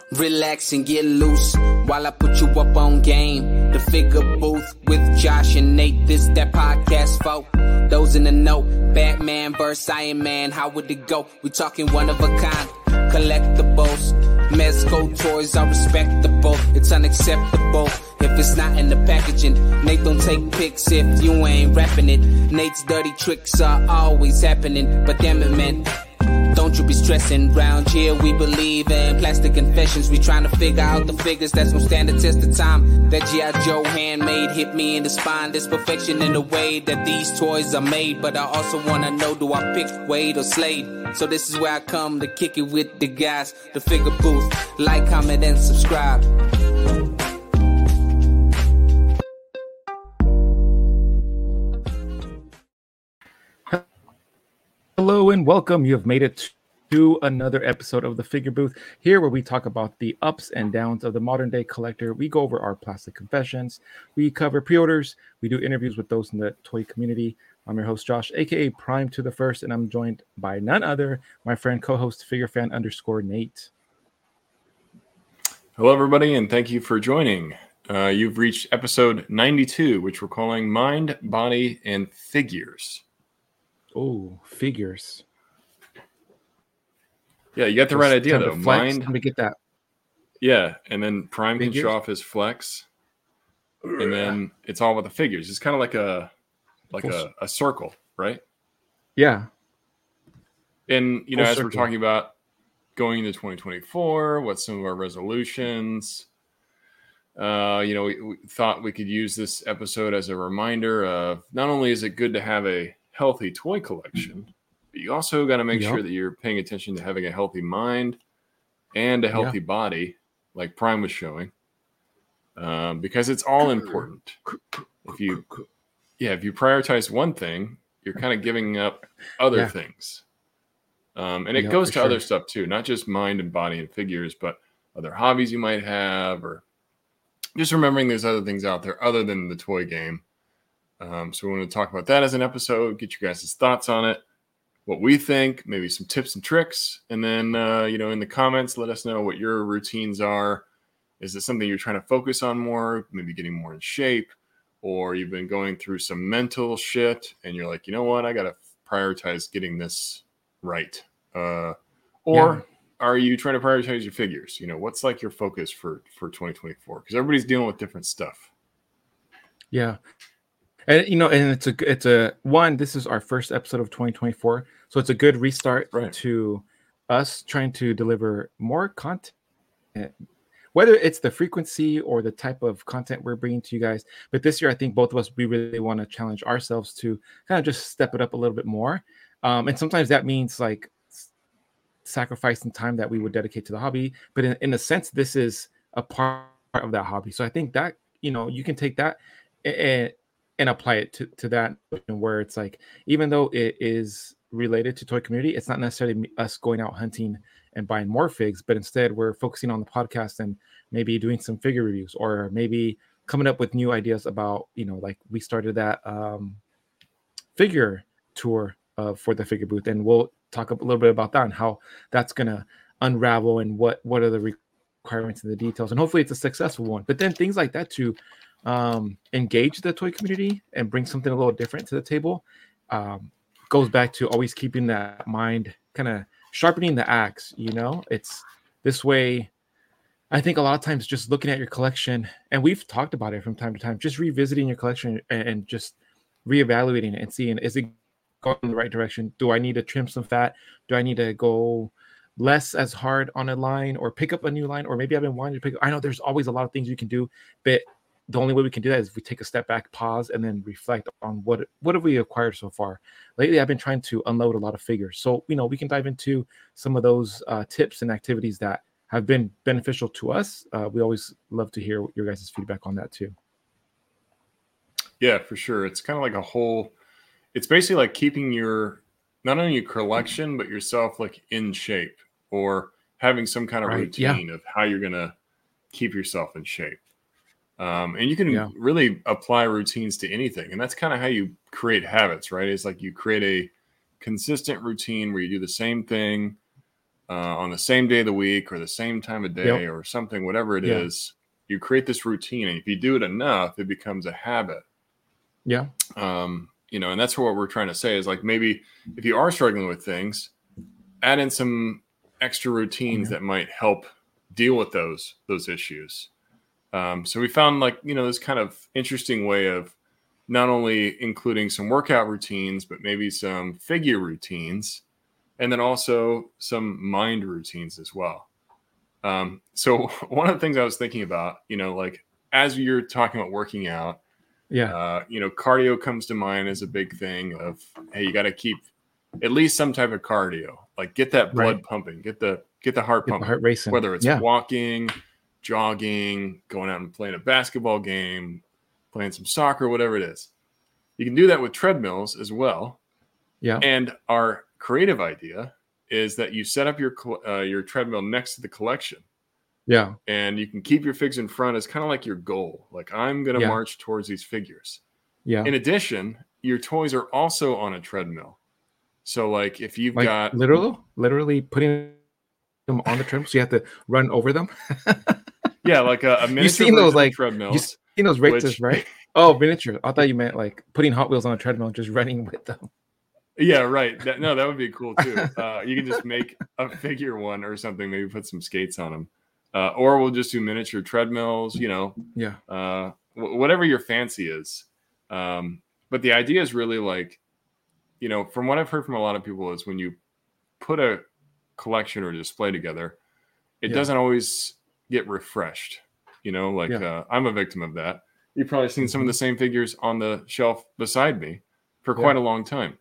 Relax and get loose while I put you up on game. The Figure Booth with Josh and Nate. This that podcast folk. Those in the know. Batman vs. Iron Man. How would it go? We talking one of a kind. Collectibles. Mezco toys are respectable. It's unacceptable if it's not in the packaging. Nate don't take pics if you ain't rapping it. Nate's dirty tricks are always happening. But damn it, man, don't you be stressing. Round here we believe in plastic confessions. We trying to figure out the figures that's gonna stand the test of time. That G.I. Joe handmade hit me in the spine. There's perfection in the way that these toys are made. But I also wanna know, do I pick Wade or Slade? So this is where I come to kick it with the guys. The Figure Booth. Like, comment, and subscribe. Hello and welcome. You have made it to another episode of the Figure Booth, here where we talk about the ups and downs of the modern day collector. We go over our plastic confessions, we cover pre-orders, we do interviews with those in the toy community. I'm your host Josh, aka Prime to the First, and I'm joined by none other, my friend co-host FigureFan_ Nate. Hello everybody, and thank you for joining. You've reached episode 92, which we're calling Mind, Body, and Figures. Oh, figures. Yeah, you got the right idea though. Mind. Let me get that. Yeah, and then Prime figures? Can show off his flex, and then it's all about the figures. It's kind of like a circle, right? Yeah. And you know, Full as circle. we're talking about going into 2024, what's some of our resolutions? We thought we could use this episode as a reminder of not only is it good to have a healthy toy collection, but you also got to make sure that you're paying attention to having a healthy mind and a healthy body, like Prime was showing, because it's all important. If you prioritize one thing, you're kind of giving up other things, and it goes to other stuff too, not just mind and body and figures, but other hobbies you might have, or just remembering there's other things out there other than the toy game. So we want to talk about that as an episode, get you guys' thoughts on it, what we think, maybe some tips and tricks. And then, in the comments, let us know what your routines are. Is it something you're trying to focus on more, maybe getting more in shape, or you've been going through some mental shit and you're like, you know what, I got to prioritize getting this right. Or are you trying to prioritize your figures? You know, what's like your focus for 2024? Because everybody's dealing with different stuff. Yeah. And and it's a one. This is our first episode of 2024, so it's a good restart to us trying to deliver more content, whether it's the frequency or the type of content we're bringing to you guys. But this year, I think both of us, we really want to challenge ourselves to kind of just step it up a little bit more. And sometimes that means like sacrificing time that we would dedicate to the hobby. But in a sense, this is a part of that hobby. So I think that you can take that and apply it to that, where it's like, even though it is related to toy community, it's not necessarily us going out hunting and buying more figs, but instead we're focusing on the podcast and maybe doing some figure reviews, or maybe coming up with new ideas about, like we started that figure tour for the Figure Booth, and we'll talk a little bit about that and how that's going to unravel and what are the requirements and the details, and hopefully it's a successful one. But then things like that to engage the toy community and bring something a little different to the table, goes back to always keeping that mind, kind of sharpening the axe. It's this way. I think a lot of times just looking at your collection, and we've talked about it from time to time, just revisiting your collection and just reevaluating it and seeing, is it going in the right direction? Do I need to trim some fat? Do I need to go less as hard on a line, or pick up a new line? Or maybe I've been wanting to pick up. I know there's always a lot of things you can do, but the only way we can do that is if we take a step back, pause, and then reflect on what have we acquired so far. Lately, I've been trying to unload a lot of figures. So, we can dive into some of those tips and activities that have been beneficial to us. We always love to hear your guys' feedback on that too. Yeah, for sure. It's kind of like it's basically like keeping not only your collection, but yourself like in shape, or having some kind of routine of how you're going to keep yourself in shape. And you can really apply routines to anything. And that's kind of how you create habits, right? It's like you create a consistent routine where you do the same thing on the same day of the week or the same time of day or something, whatever it is, you create this routine. And if you do it enough, it becomes a habit. Yeah. And that's what we're trying to say is like, maybe if you are struggling with things, add in some extra routines that might help deal with those issues. So we found this kind of interesting way of not only including some workout routines, but maybe some figure routines, and then also some mind routines as well. So one of the things I was thinking about, as you're talking about working out, cardio comes to mind as a big thing of, hey, you got to keep at least some type of cardio, like get that blood pumping, get the heart pumping, the heart racing, whether it's walking, jogging, going out and playing a basketball game, playing some soccer, whatever it is. You can do that with treadmills as well. Yeah. And our creative idea is that you set up your treadmill next to the collection. Yeah. And you can keep your figs in front as kind of like your goal. Like, I'm going to march towards these figures. Yeah. In addition, your toys are also on a treadmill. So like if you've got literally putting them on the treadmill, so you have to run over them. Yeah, like a miniature. You've seen those treadmills. You've seen those races, right? Oh, miniature. I thought you meant like putting Hot Wheels on a treadmill and just running with them. Yeah, right. That would be cool too. You can just make a figure one or something. Maybe put some skates on them, or we'll just do miniature treadmills. Whatever your fancy is. But the idea is really like, from what I've heard from a lot of people is when you put a collection or display together, it doesn't always get refreshed. I'm a victim of that. You've probably seen some of the same figures on the shelf beside me for quite a long time.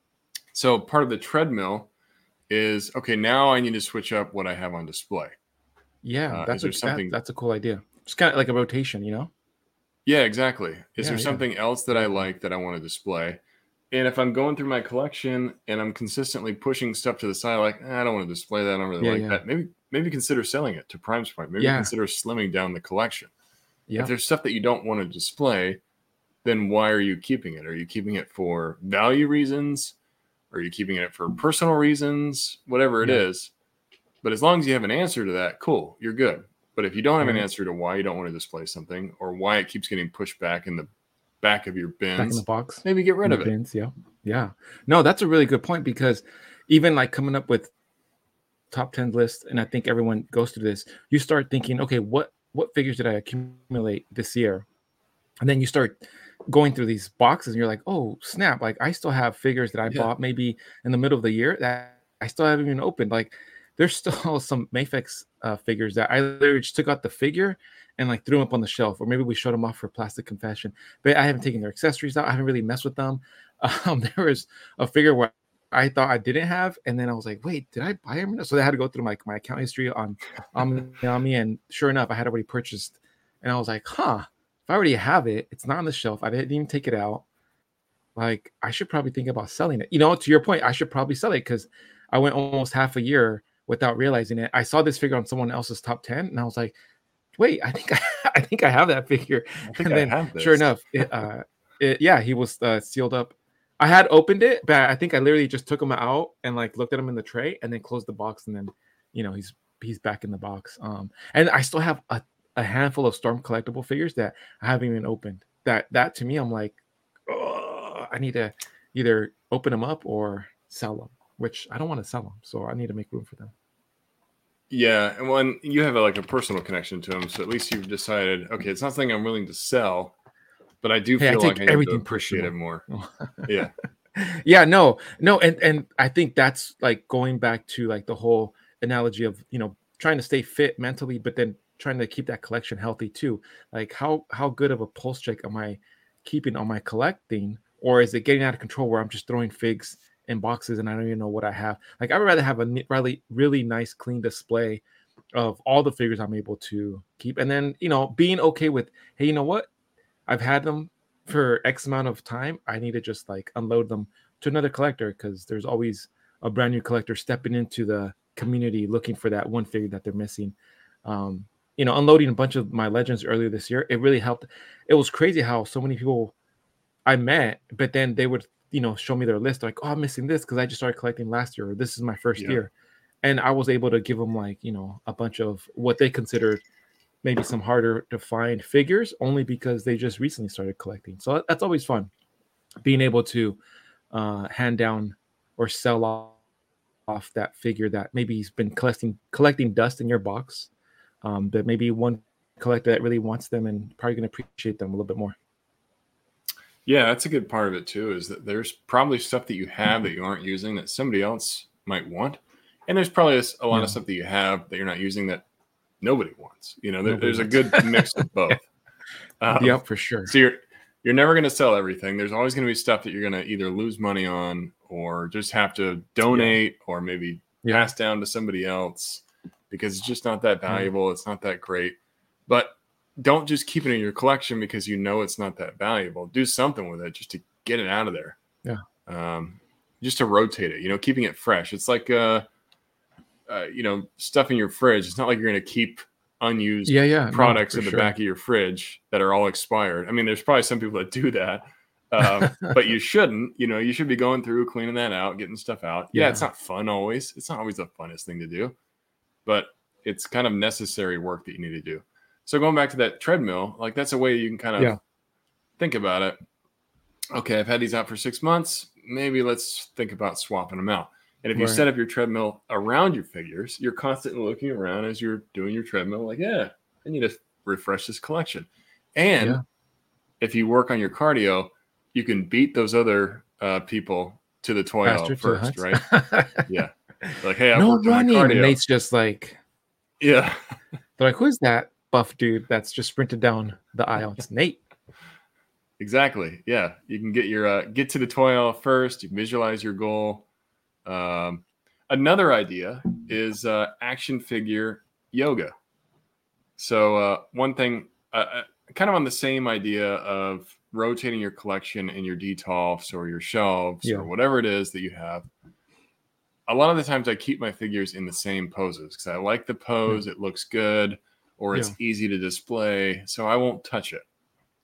So part of the treadmill is, okay, now I need to switch up what I have on display. Yeah, that's a cool idea. It's kind of like a rotation, Yeah, exactly. Is there something else that I like that I want to display? And if I'm going through my collection and I'm consistently pushing stuff to the side, like, I don't want to display that. I don't really like that. Maybe consider selling it to Prime's point. Maybe consider slimming down the collection. Yeah. If there's stuff that you don't want to display, then why are you keeping it? Are you keeping it for value reasons? Are you keeping it for personal reasons? Whatever it is. But as long as you have an answer to that, cool, you're good. But if you don't have an answer to why you don't want to display something or why it keeps getting pushed back in the back of your bins, back in the box, maybe get rid of it. Bins, yeah. No, that's a really good point, because even like coming up with top 10 lists, and I think everyone goes through this, you start thinking, okay, what figures did I accumulate this year? And then you start going through these boxes and you're like, oh snap, like I still have figures that I bought maybe in the middle of the year that I still haven't even opened. Like there's still some Mafex figures that I literally just took out the figure and like threw them up on the shelf, or maybe we showed them off for plastic confession, but I haven't taken their accessories out. I haven't really messed with them. There was a figure where I thought I didn't have, and then I was like, wait, did I buy them? So I had to go through my account history on Omni, and sure enough, I had already purchased. And I was like, if I already have it, it's not on the shelf, I didn't even take it out. Like, I should probably think about selling it. To your point, I should probably sell it, because I went almost half a year without realizing it. I saw this figure on someone else's top 10, and I was like, wait, I think I have that figure. And then sure enough, he was sealed up. I had opened it, but I think I literally just took him out and like looked at him in the tray and then closed the box, and then he's back in the box. And I still have a handful of Storm collectible figures that I haven't even opened. That to me, I'm like, oh, I need to either open them up or sell them, which I don't want to sell them, so I need to make room for them. Yeah, and when you have a personal connection to them, so at least you've decided, okay, it's not something I'm willing to sell, but I do feel like I need to appreciate it more. Yeah. Yeah, no, and I think that's like going back to like the whole analogy of trying to stay fit mentally, but then trying to keep that collection healthy too. Like how good of a pulse check am I keeping on my collecting, or is it getting out of control where I'm just throwing figs in boxes and I don't even know what I have? Like, I would rather have a really nice clean display of all the figures I'm able to keep, and then being okay with, hey, you know what, I've had them for X amount of time, I need to just like unload them to another collector, because there's always a brand new collector stepping into the community looking for that one figure that they're missing. Unloading a bunch of my legends earlier this year, it really helped. It was crazy how so many people I met, but then they would show me their list, like, oh, I'm missing this because I just started collecting last year, or this is my first year. and I was able to give them like, a bunch of what they considered maybe some harder to find figures, only because they just recently started collecting. So that's always fun, being able to hand down or sell off that figure that maybe he's been collecting dust in your box, but maybe one collector that really wants them and probably going to appreciate them a little bit more. Yeah, that's a good part of it too, is that there's probably stuff that you have that you aren't using that somebody else might want. And there's probably a lot of stuff that you have that you're not using that nobody wants. There's a good mix of both. Yep, for sure. So you're never going to sell everything. There's always going to be stuff that you're going to either lose money on or just have to donate or maybe pass down to somebody else because it's just not that valuable. It's not that great. But don't just keep it in your collection because it's not that valuable. Do something with it just to get it out of there. Yeah. Just to rotate it, keeping it fresh. It's like, stuff in your fridge. It's not like you're going to keep unused products in the back of your fridge that are all expired. I mean, there's probably some people that do that, but you shouldn't. You should be going through, cleaning that out, getting stuff out. Yeah, it's not fun always. It's not always the funnest thing to do, but it's kind of necessary work that you need to do. So going back to that treadmill, like that's a way you can kind of think about it. Okay, I've had these out for 6 months. Maybe let's think about swapping them out. And if you set up your treadmill around your figures, you're constantly looking around as you're doing your treadmill, like, I need to refresh this collection. And if you work on your cardio, you can beat those other people to the toy aisle first, right? Yeah. Like, hey, I've worked on my cardio. And Nate's just like, they're like, who's that buff dude that's just sprinted down the aisle? It's Nate. Exactly. Yeah. You can get to the toy aisle first. You can visualize your goal. Another idea is action figure yoga. So one thing, kind of on the same idea of rotating your collection in your detolfs or your shelves or whatever it is that you have. A lot of the times I keep my figures in the same poses because I like the pose. It looks good or it's easy to display. So I won't touch it.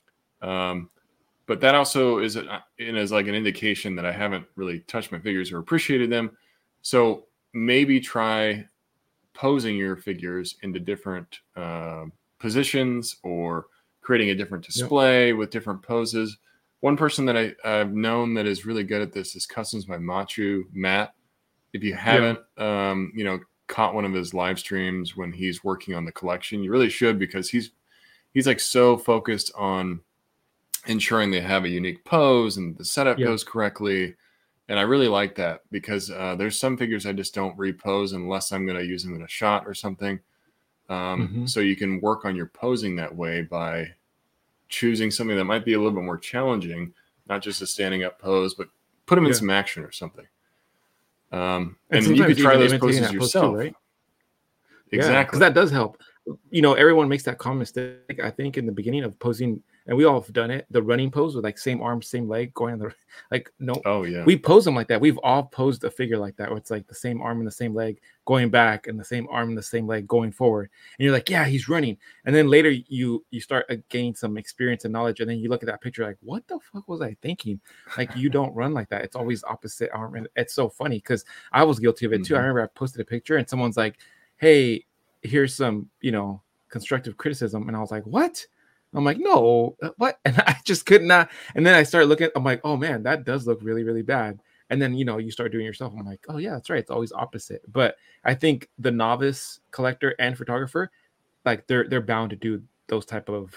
But that also is like an indication that I haven't really touched my figures or appreciated them. So maybe try posing your figures into different positions or creating a different display with different poses. One person that I've known that is really good at this is Customs by Machu, Matt. If you haven't, caught one of his live streams when he's working on the collection, you really should, because he's like so focused on ensuring they have a unique pose and the setup goes correctly. And I really like that because there's some figures I just don't repose unless I'm going to use them in a shot or something. So you can work on your posing that way by choosing something that might be a little bit more challenging, not just a standing up pose, but put them in some action or something. And you could try those poses yourself, right? Exactly. Because that does help. Everyone makes that common mistake, I think, in the beginning of posing, and we all have done it. The running pose with like same arm, same leg, going on we pose them like that. We've all posed a figure like that, where it's like the same arm and the same leg going back, and the same arm and the same leg going forward. And you're like, yeah, he's running. And then later you start gaining some experience and knowledge, and then you look at that picture like, what the fuck was I thinking? Like, you don't run like that. It's always opposite arm, and it's so funny because I was guilty of it too. I remember I posted a picture, and someone's like, hey, here's some, constructive criticism. And I was like, what? I'm like, no, what? And I just could not. And then I started looking, I'm like, oh man, that does look really, really bad. And then, you start doing it yourself. I'm like, oh yeah, that's right. It's always opposite. But I think the novice collector and photographer, like they're bound to do those type of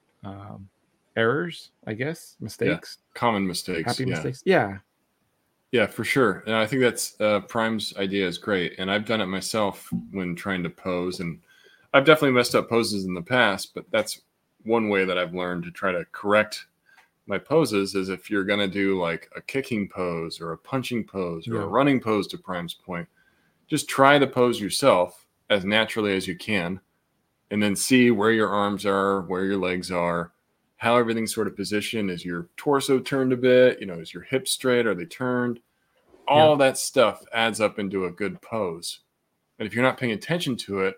errors, I guess, mistakes. Yeah. Common mistakes. Happy mistakes. Yeah. Yeah, for sure. And I think that's Prime's idea is great. And I've done it myself when trying to pose. And I've definitely messed up poses in the past, but that's one way that I've learned to try to correct my poses is if you're going to do like a kicking pose or a punching pose or a running pose, to Prime's point, just try the pose yourself as naturally as you can. And then see where your arms are, where your legs are, how everything's sort of positioned. Is your torso turned a bit? Is your hips straight? Are they turned? All that stuff adds up into a good pose. And if you're not paying attention to it,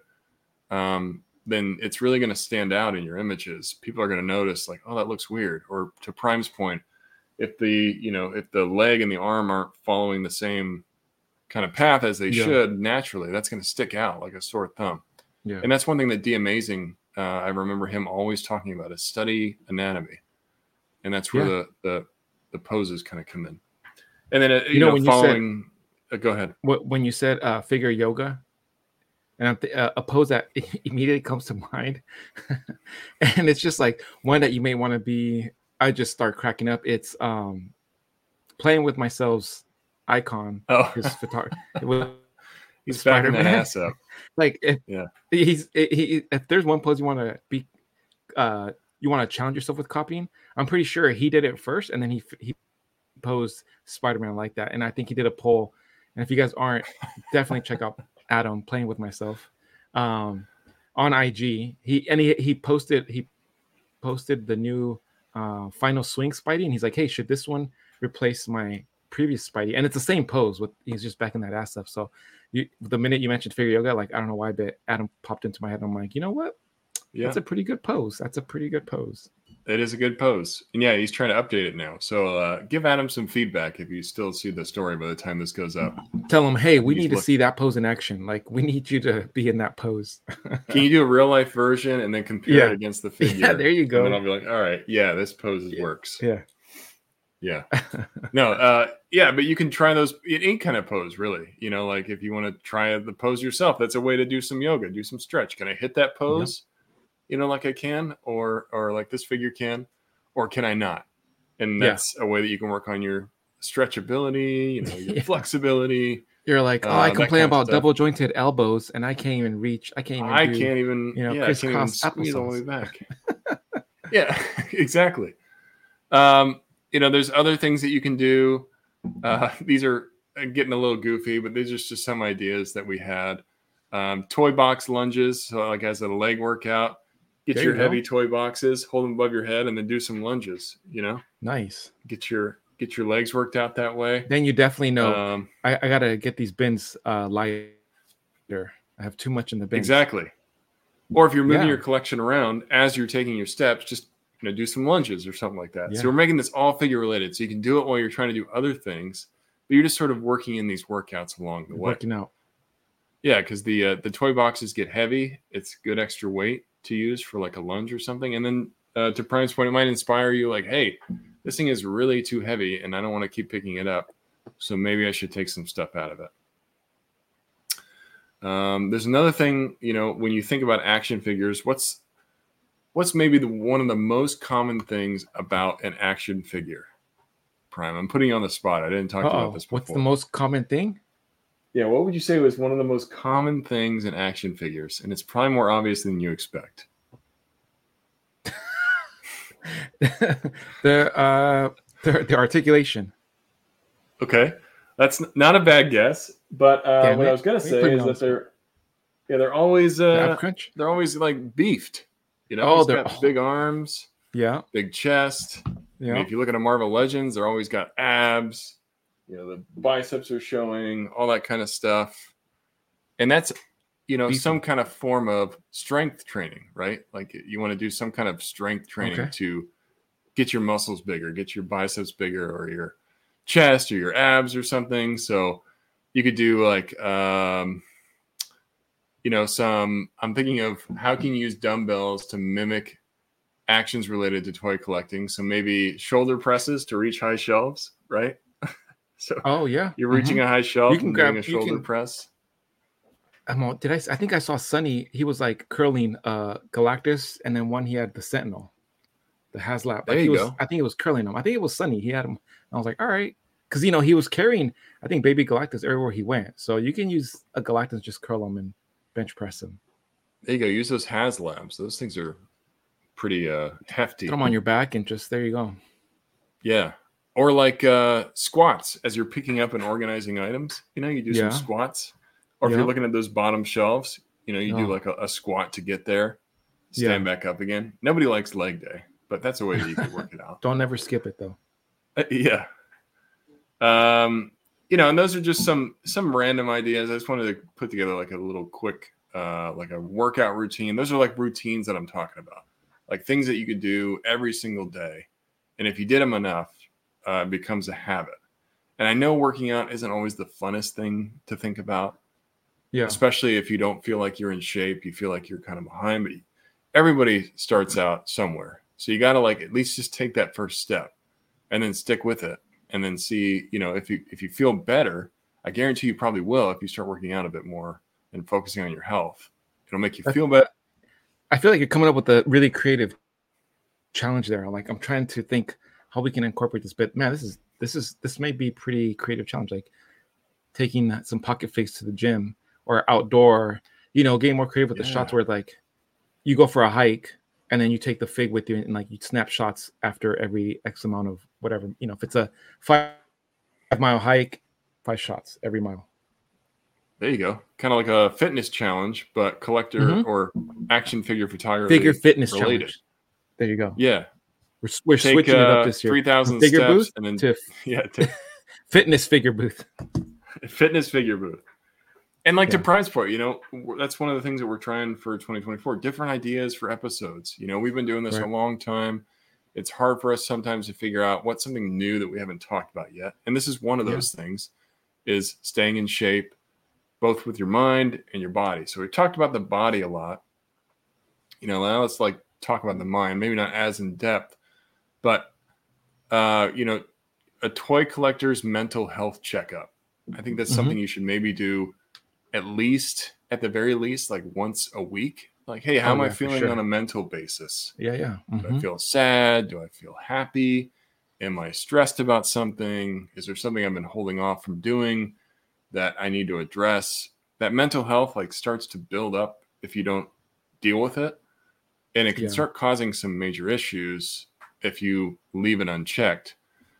then it's really going to stand out in your images. People are going to notice like, oh, that looks weird. Or to Prime's point, if the leg and the arm aren't following the same kind of path as they should naturally, that's going to stick out like a sore thumb. Yeah. And that's one thing that D. Amazing, I remember him always talking about, is study anatomy. And that's where the poses kind of come in. And then, when following, you said, go ahead. When you said figure yoga, and a pose that immediately comes to mind, and it's just like one that you may want to be, I just start cracking up. It's Playing with Myself's icon. His photography. He's backing that ass up. Like if there's one pose you want to be, you want to challenge yourself with copying, I'm pretty sure he did it first, and then he posed Spider-Man like that. And I think he did a poll. And if you guys aren't, definitely check out Adam Playing with Myself on IG. He posted the new Final Swing Spidey, and he's like, hey, should this one replace my previous Spidey? And it's the same pose with he's just backing that ass up. So the minute you mentioned figure yoga, like I don't know why, but Adam popped into my head. I'm like, you know what? Yeah, that's a pretty good pose. It is a good pose. And yeah, he's trying to update it now. So give Adam some feedback if you still see the story by the time this goes up. Tell him, hey, we need to see that pose in action. Like, we need you to be in that pose. Can you do a real life version and then compare it against the figure? Yeah, there you go. And then I'll be like, all right, yeah, this pose works. Yeah. Yeah. No, but you can try those in any kind of pose, really. You know, like if you want to try the pose yourself, that's a way to do some yoga, do some stretch. Can I hit that pose? You know, like I can, or like this figure can, or can I not? And that's a way that you can work on your stretchability, you know, your flexibility. You're like, I complain about double jointed elbows, and I can't even reach. I can't even squeeze all the way back. Yeah, exactly. You know, there's other things that you can do. These are getting a little goofy, but these are just some ideas that we had. Toy box lunges, so like as a leg workout. Get your heavy toy boxes, hold them above your head, and then do some lunges. You know, nice. Get your legs worked out that way. Then you definitely know I gotta get these bins lighter. I have too much in the bins. Exactly. Or if you're moving your collection around as you're taking your steps, just do some lunges or something like that. Yeah. So we're making this all figure related, so you can do it while you're trying to do other things, but you're just sort of working in these workouts along the way. Working out. Yeah, because the toy boxes get heavy. It's good extra weight to use for like a lunge or something. And then to Prime's point, it might inspire you like, hey, this thing is really too heavy and I don't want to keep picking it up. So maybe I should take some stuff out of it. There's another thing, when you think about action figures, what's maybe one of the most common things about an action figure? Prime, I'm putting you on the spot. I didn't talk about this before. What's the most common thing? Yeah, what would you say was one of the most common things in action figures? And it's probably more obvious than you expect. The articulation. Okay, that's not a bad guess. But what I was going to say is that they're always they're always like beefed. They're got big arms, big chest. Yeah. I mean, if you look at a Marvel Legends, they're always got abs. The biceps are showing, all that kind of stuff. And that's, some kind of form of strength training, right? Like you want to do some kind of strength training to get your muscles bigger, get your biceps bigger, or your chest or your abs or something. So you could do like, I'm thinking of how can you use dumbbells to mimic actions related to toy collecting. So maybe shoulder presses to reach high shelves, right? So you're reaching a high shelf, you can doing a shoulder press. I think I saw Sonny. He was like curling Galactus, and then one he had the Sentinel, the HasLab. There you go. I think it was curling him. I think it was Sonny. He had him. I was like, all right, because he was carrying, I think, baby Galactus everywhere he went. So you can use a Galactus, just curl him and bench press him. There you go. Use those HasLabs. Those things are pretty hefty. Put them on your back and just there you go. Yeah. Or like squats as you're picking up and organizing items. You do some squats. Or if you're looking at those bottom shelves, you do like a squat to get there, stand back up again. Nobody likes leg day, but that's a way that you can work it out. Don't ever skip it though. Yeah. And those are just some random ideas. I just wanted to put together like a little quick, like a workout routine. Those are like routines that I'm talking about, like things that you could do every single day. And if you did them enough, becomes a habit. And I know working out isn't always the funnest thing to think about, especially if you don't feel like you're in shape, you feel like you're kind of behind, but everybody starts out somewhere. So you got to like at least just take that first step and then stick with it and then see, you know, if you feel better, I guarantee you probably will if you start working out a bit more and focusing on your health. It'll make you feel better. I feel like you're coming up with a really creative challenge there. Like I'm trying to think how we can incorporate this, but man, this may be pretty creative challenge, like taking some pocket figs to the gym or outdoor, you know, getting more creative with the shots where like you go for a hike and then you take the fig with you and like you snap shots after every X amount of whatever, you know, if it's a 5-mile hike, 5 shots every mile. There you go. Kind of like a fitness challenge, but collector or action figure photography. Figure fitness related. Challenge. There you go. Yeah. We're switching it up this year. 3,000 figure steps booth and then to fitness figure booth. Fitness figure booth. And like to prize for it, you know, that's one of the things that we're trying for 2024. Different ideas for episodes. You know, we've been doing this a long time. It's hard for us sometimes to figure out what's something new that we haven't talked about yet. And this is one of those things, is staying in shape, both with your mind and your body. So we talked about the body a lot. You know, now let's like talk about the mind, maybe not as in depth, but, you know, a toy collector's mental health checkup. I think that's something you should maybe do at the very least, like once a week. Like, hey, how am I feeling on a mental basis? Yeah. Do I feel sad? Do I feel happy? Am I stressed about something? Is there something I've been holding off from doing that I need to address? That mental health like starts to build up if you don't deal with it. And it can start causing some major issues if you leave it unchecked.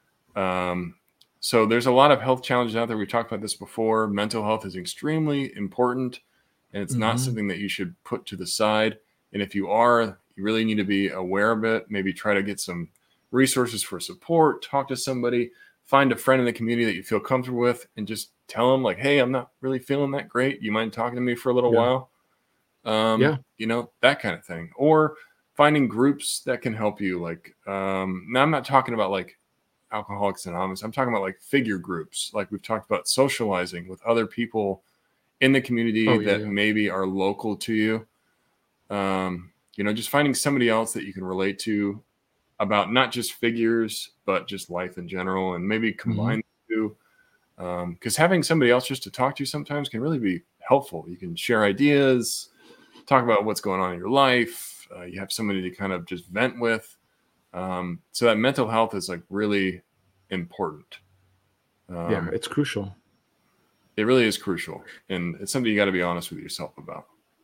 So there's a lot of health challenges out there. We've talked about this before. Mental health is extremely important, and it's not something that you should put to the side. And if you are, you really need to be aware of it. Maybe try to get some resources for support, talk to somebody, find a friend in the community that you feel comfortable with, and just tell them like, hey, I'm not really feeling that great. You mind talking to me for a little while? You know, that kind of thing. Or finding groups that can help you. Like, now I'm not talking about like Alcoholics Anonymous. I'm talking about like figure groups. Like we've talked about socializing with other people in the community that maybe are local to you. You know, just finding somebody else that you can relate to about not just figures, but just life in general, and maybe combine the two. Because having somebody else just to talk to sometimes can really be helpful. You can share ideas, talk about what's going on in your life. You have somebody to kind of just vent with. So that mental health is like really important. It's crucial. It really is crucial. And it's something you got to be honest with yourself about.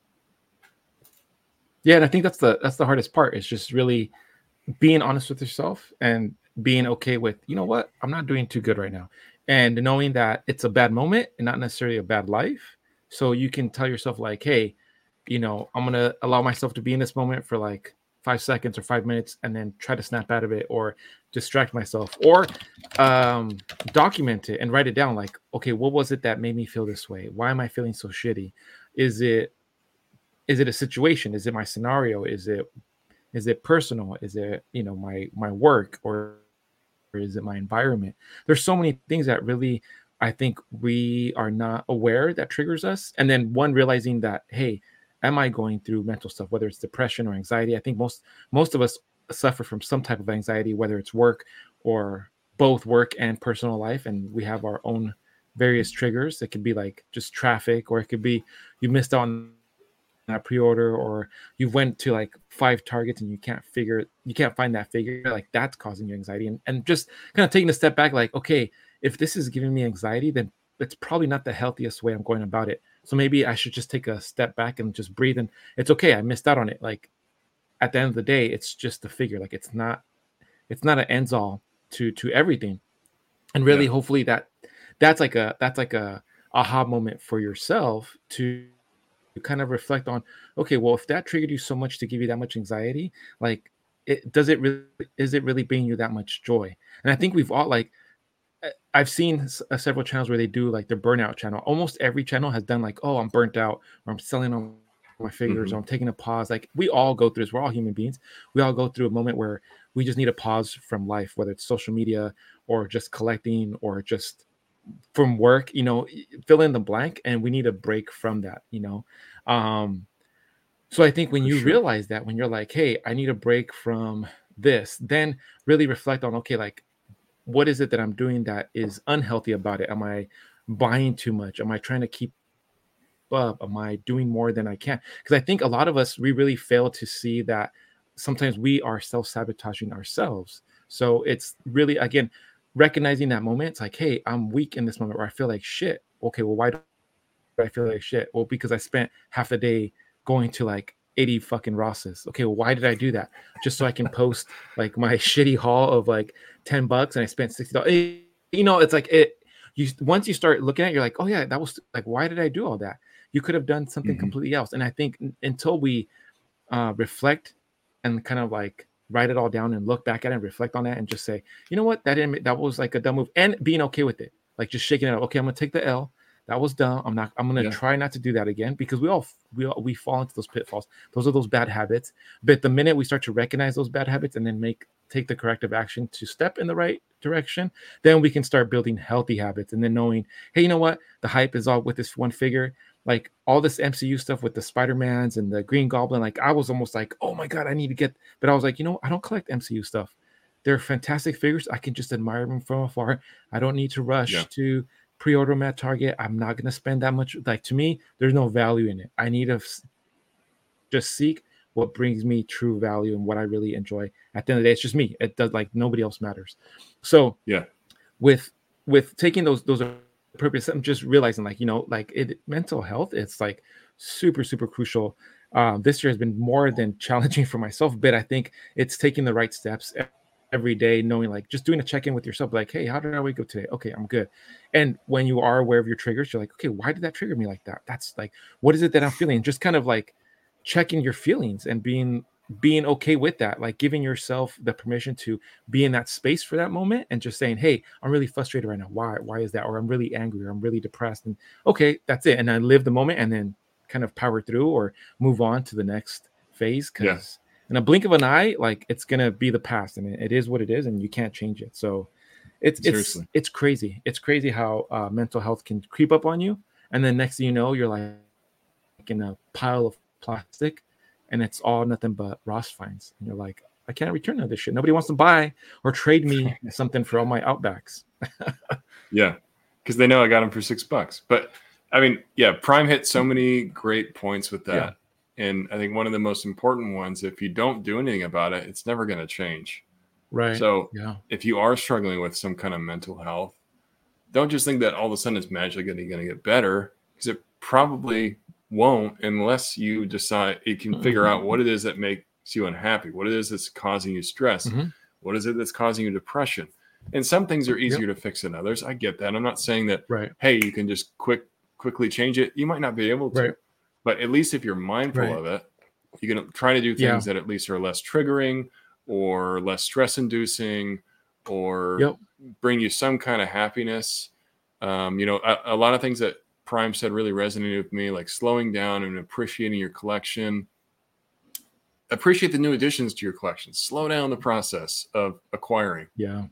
Yeah. And I think that's the hardest part. It's just really being honest with yourself and being okay with, you know what, I'm not doing too good right now. And knowing that it's a bad moment and not necessarily a bad life. So you can tell yourself like, hey, you know, I'm going to allow myself to be in this moment for like 5 seconds or 5 minutes and then try to snap out of it or distract myself or document it and write it down. Like, okay, what was it that made me feel this way? Why am I feeling so shitty? Is it a situation? Is it my scenario? Is it personal? Is it, you know, my work or is it my environment? There's so many things that really, I think we are not aware that triggers us. And then realizing that, hey, am I going through mental stuff, whether it's depression or anxiety? I think most of us suffer from some type of anxiety, whether it's work or both work and personal life. And we have our own various triggers. It could be like just traffic, or it could be you missed out on a pre-order, or you went to like 5 Targets and you can't find that figure. Like that's causing you anxiety. And just kind of taking a step back, like, okay, if this is giving me anxiety, then it's probably not the healthiest way I'm going about it. So maybe I should just take a step back and just breathe. And it's okay. I missed out on it. Like at the end of the day, it's just a figure. Like it's not an ends all to everything. And really, hopefully that's like a aha moment for yourself to kind of reflect on, okay, well, if that triggered you so much to give you that much anxiety, like is it really bringing you that much joy? And I think we've all like, I've seen several channels where they do like the burnout channel. Almost every channel has done like, oh, I'm burnt out, or I'm selling on my figures, Mhm. or I'm taking a pause. Like we all go through this. We're all human beings. We all go through a moment where we just need a pause from life, whether it's social media or just collecting or just from work, fill in the blank, and we need a break from that. So I think when For you sure. realize that, when you're like, hey, I need a break from this, then really reflect on, okay, like, what is it that I'm doing that is unhealthy about it? Am I buying too much? Am I trying to keep up? Am I doing more than I can? Because I think a lot of us, we really fail to see that sometimes we are self-sabotaging ourselves. So it's really, again, recognizing that moment. It's like, hey, I'm weak in this moment, or I feel like shit. Okay, well, why do I feel like shit? Well, because I spent half the day going to like 80 fucking Rosses. Okay, well, why did I do that? Just so I can post like my shitty haul of like $10 and I spent $60. It's like you once you start looking at it, you're like, oh yeah, that was like, why did I do all that? You could have done something Mhm. completely else. And I think until we reflect and kind of like write it all down and look back at it and reflect on that and just say, you know what, that was like a dumb move, and being okay with it, like just shaking it up. Okay, I'm gonna take the L. That was dumb. I'm gonna Yeah. try not to do that again, because we fall into those pitfalls. Those are those bad habits. But the minute we start to recognize those bad habits and then take the corrective action to step in the right direction, then we can start building healthy habits. And then knowing, hey, you know what, the hype is all with this one figure. Like all this MCU stuff with the Spider-Mans and the Green Goblin, like I was almost like, oh my God, I need to get, but I was like, I don't collect MCU stuff. They're fantastic figures. I can just admire them from afar. I don't need to Yeah. rush to pre-order them at Target. I'm not going to spend that much. Like, to me, there's no value in it. I need to just seek what brings me true value and what I really enjoy. At the end of the day, it's just me. It does, like, nobody else matters. So Yeah. with taking those appropriate steps, I'm just realizing, like, mental health, it's like super, super crucial. This year has been more than challenging for myself, but I think it's taking the right steps every day, knowing, like, just doing a check-in with yourself, like, hey, how did I wake up today? Okay, I'm good. And when you are aware of your triggers, you're like, okay, why did that trigger me like that? That's like, what is it that I'm feeling? Just kind of like checking your feelings and being okay with that, like giving yourself the permission to be in that space for that moment, and just saying, hey, I'm really frustrated right now. Why is that? Or I'm really angry, or I'm really depressed. And okay, that's it. And I live the moment and then kind of power through or move on to the next phase. Yeah. Because in a blink of an eye, like, it's gonna be the past, and it is what it is, and you can't change it. So Seriously. it's crazy. It's crazy how mental health can creep up on you, and then next thing you know, you're like in a pile of plastic, and it's all nothing but Ross finds, and you're like, I can't return none of this shit. Nobody wants to buy or trade me something for all my Outbacks. Yeah. Because they know I got them for $6. But I mean, yeah, Prime hit so many great points with that. Yeah. And I think one of the most important ones, if you don't do anything about it, it's never going to change. Right. So Yeah. if you are struggling with some kind of mental health, don't just think that all of a sudden it's magically going to get better, because it probably won't, unless you decide you can figure out what it is that makes you unhappy, what it is that's causing you stress, what is it that's causing you depression. And some things are easier to fix than others. I get that. I'm not saying that, Right. hey, you can just quickly change it. You might not be able to, Right. but at least if you're mindful of it, you can try to do things that at least are less triggering or less stress inducing, or bring you some kind of happiness. A lot of things that Prime said really resonated with me, like slowing down and appreciating your collection. Appreciate the new additions to your collection. Slow down the process of acquiring. Yeah.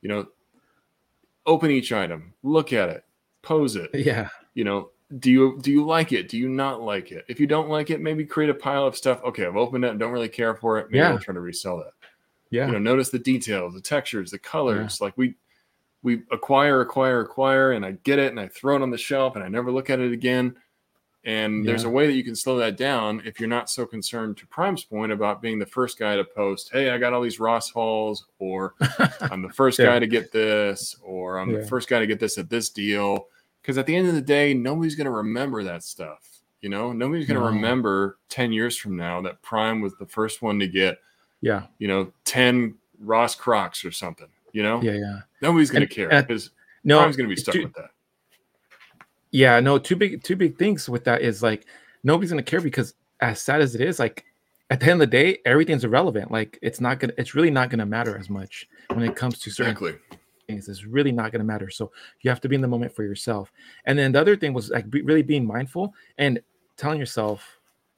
Open each item, look at it, pose it. Yeah. Do you like it? Do you not like it? If you don't like it, maybe create a pile of stuff. Okay, I've opened it and don't really care for it. Maybe I'll try to resell that. Yeah. Notice the details, the textures, the colors. Like we acquire, and I get it and I throw it on the shelf and I never look at it again. And there's a way that you can slow that down if you're not so concerned, to Prime's point, about being the first guy to post, hey, I got all these Ross hauls, or I'm the first guy to get this, or I'm the first guy to get this at this deal. Because at the end of the day, nobody's going to remember that stuff. Nobody's going to remember 10 years from now that Prime was the first one to get 10 Ross Crocs or something. Nobody's going to care, because Prime's going to be stuck with that. Yeah, no, two big things with that is, like, nobody's gonna care, because as sad as it is, like, at the end of the day, everything's irrelevant. Like, it's really not gonna matter as much when it comes to certain things. It's really not gonna matter. So you have to be in the moment for yourself. And then the other thing was, like, really being mindful and telling yourself,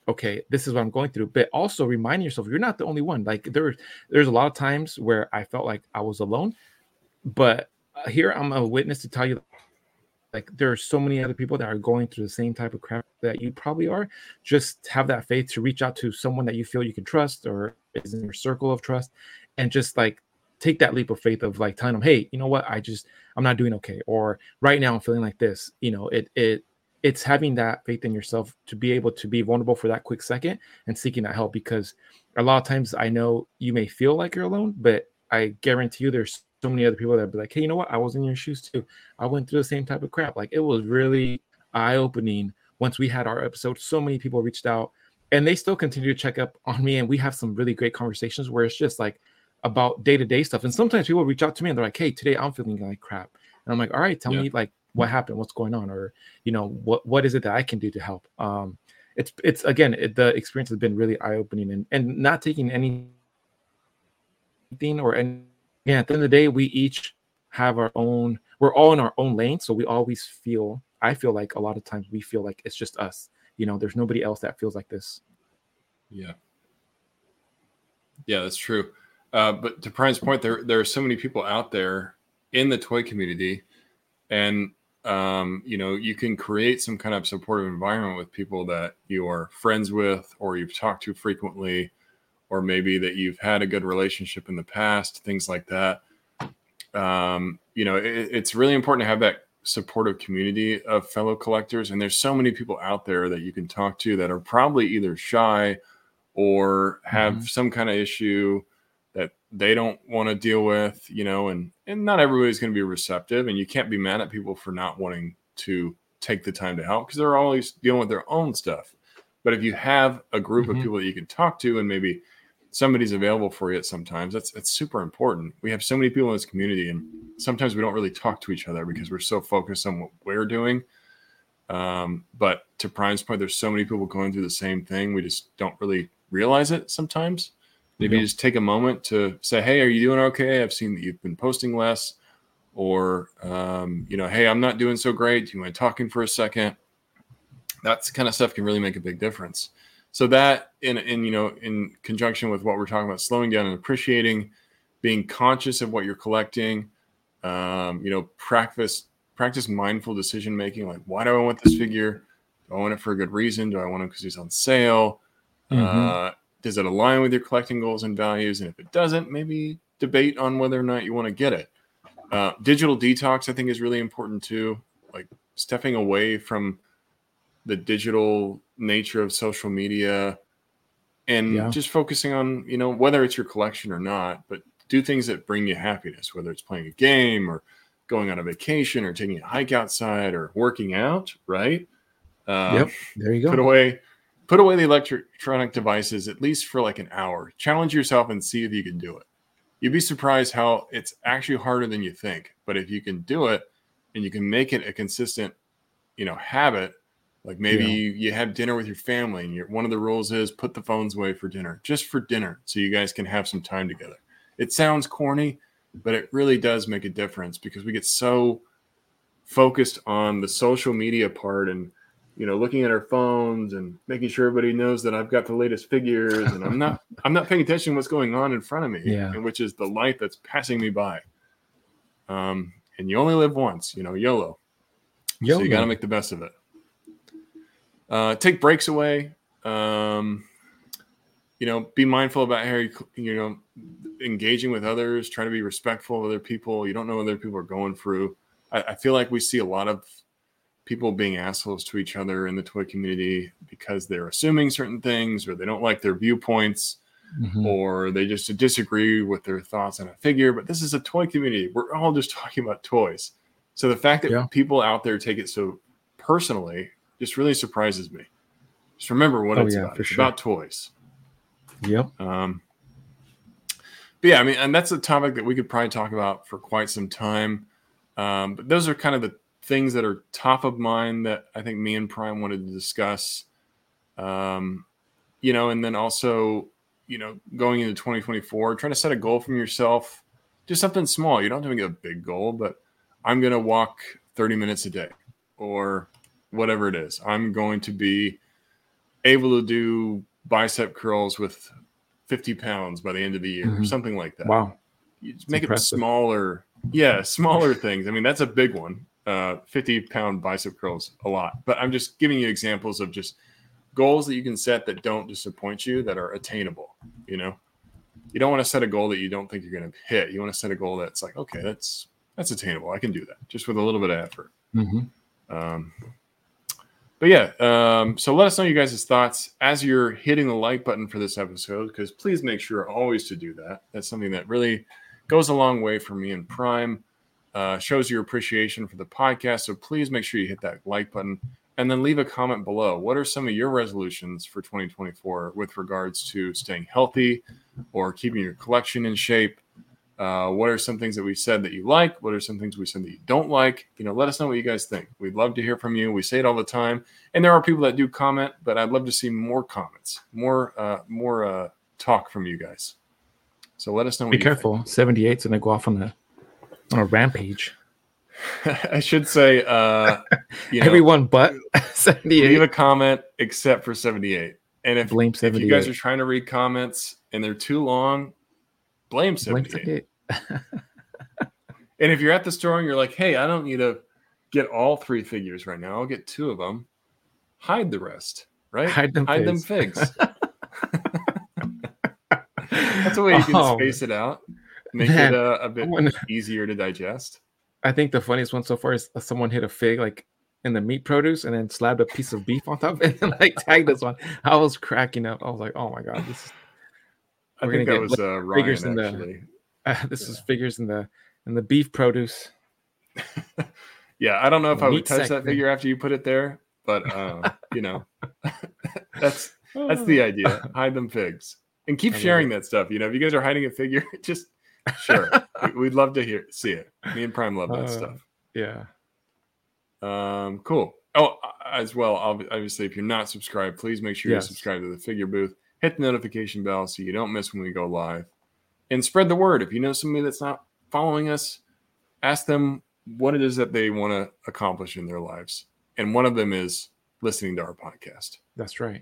okay, this is what I'm going through. But also remind yourself, you're not the only one. Like there's a lot of times where I felt like I was alone, but here I'm a witness to tell you, like there are so many other people that are going through the same type of crap that you probably are. Just have that faith to reach out to someone that you feel you can trust or is in your circle of trust, and just like take that leap of faith of like telling them, hey, you know what, I'm not doing okay, or right now I'm feeling like this. It's having that faith in yourself to be able to be vulnerable for that quick second and seeking that help, because a lot of times I know you may feel like you're alone, but I guarantee you there's so many other people that be like, hey, you know what? I was in your shoes too. I went through the same type of crap. Like it was really eye-opening once we had our episode. So many people reached out and they still continue to check up on me. And we have some really great conversations where it's just like about day-to-day stuff. And sometimes people reach out to me and they're like, hey, today I'm feeling like crap. And I'm like, all right, tell me like what happened, what's going on, or, what is it that I can do to help? It's again, the experience has been really eye-opening and not taking anything or any. Yeah, at the end of the day, we each have we're all in our own lane. So I feel like a lot of times we feel like it's just us. There's nobody else that feels like this. Yeah. Yeah, that's true. But to Brian's point, there are so many people out there in the toy community, and you can create some kind of supportive environment with people that you are friends with or you've talked to frequently, or maybe that you've had a good relationship in the past, things like that. It's really important to have that supportive community of fellow collectors. And there's so many people out there that you can talk to that are probably either shy or have some kind of issue that they don't want to deal with, and not everybody's going to be receptive, and you can't be mad at people for not wanting to take the time to help because they're always dealing with their own stuff. But if you have a group of people that you can talk to and maybe somebody's available for you at sometimes, that's super important. We have so many people in this community, and sometimes we don't really talk to each other because we're so focused on what we're doing. But to Brian's point, there's so many people going through the same thing. We just don't really realize it sometimes. Maybe you just take a moment to say, hey, are you doing okay? I've seen that you've been posting less, or, hey, I'm not doing so great. Do you mind talking for a second? That kind of stuff can really make a big difference. So that in conjunction with what we're talking about, slowing down and appreciating, being conscious of what you're collecting, practice mindful decision making. Like, why do I want this figure? Do I want it for a good reason? Do I want it because he's on sale? Does it align with your collecting goals and values? And if it doesn't, maybe debate on whether or not you want to get it. Digital detox, I think, is really important too. Like stepping away from the digital nature of social media and just focusing on, whether it's your collection or not, but do things that bring you happiness, whether it's playing a game or going on a vacation or taking a hike outside or working out, right? There you go. Put away the electronic devices, at least for like an hour. Challenge yourself and see if you can do it. You'd be surprised how it's actually harder than you think. But if you can do it and you can make it a consistent, habit, like maybe you have dinner with your family and one of the rules is put the phones away for dinner, just for dinner, so you guys can have some time together. It sounds corny, but it really does make a difference because we get so focused on the social media part and, looking at our phones and making sure everybody knows that I've got the latest figures and I'm not paying attention to what's going on in front of me, which is the light that's passing me by. And you only live once, YOLO. So you got to make the best of it. Take breaks away. Be mindful about how you engaging with others. Try to be respectful of other people. You don't know what other people are going through. I feel like we see a lot of people being assholes to each other in the toy community because they're assuming certain things, or they don't like their viewpoints, or they just disagree with their thoughts on a figure. But this is a toy community. We're all just talking about toys. So the fact that people out there take it so personally just really surprises me. Just remember what it's about. It's about toys. Yep. But yeah, and that's a topic that we could probably talk about for quite some time. But those are kind of the things that are top of mind that I think me and Prime wanted to discuss. And then also, going into 2024, trying to set a goal from yourself, just something small. You don't have to make a big goal, but I'm going to walk 30 minutes a day or whatever it is. I'm going to be, able to do bicep curls with 50 pounds by the end of the year, or something like that. Wow. You just make it smaller. Yeah, smaller things. I mean, that's a big one. 50-pound bicep curls, a lot. But I'm just giving you examples of just goals that you can set that don't disappoint you, that are attainable. You know, you don't want to set a goal that you don't think you're going to hit. You want to set a goal that's like, okay, that's attainable. I can do that just with a little bit of effort. But yeah, so let us know you guys' thoughts as you're hitting the like button for this episode, because please make sure always to do that. That's something that really goes a long way for me and Prime, shows your appreciation for the podcast. So please make sure you hit that like button and then leave a comment below. What are some of your resolutions for 2024 with regards to staying healthy or keeping your collection in shape? What are some things that we said that you like? What are some things we said that you don't like? You know, let us know what you guys think. We'd love to hear from you. We say it all the time. And there are people that do comment, but I'd love to see more comments, more talk from you guys. So let us know what you think. Be careful. 78's going to go off on a rampage. I should say, everyone but 78. Leave a comment except for 78. And if you guys are trying to read comments and they're too long, blame 78. And if you're at the store and you're like, hey, I don't need to get all 3 figures right now. I'll get 2 of them. Hide the rest, right? Hide them figs. That's a way you can space it out. Make it a bit easier to digest. I think the funniest one so far is someone hit a fig like in the meat produce and then slapped a piece of beef on top of it and like tagged us on. I was cracking up. I was like, oh my God, this is. I think that was Ryan, actually. This is figures in the beef produce. Yeah, I don't know if I would touch that figure after you put it there, but you know, that's the idea. Hide them figs and keep sharing that stuff. You know, if you guys are hiding a figure, just share. We'd love to see it. Me and Prime love that stuff. Yeah. Cool. Oh, as well, obviously, if you're not subscribed, please make sure you subscribe to the Figure Booth. Hit the notification bell so you don't miss when we go live. And spread the word. If you know somebody that's not following us, ask them what it is that they want to accomplish in their lives. And one of them is listening to our podcast. That's right.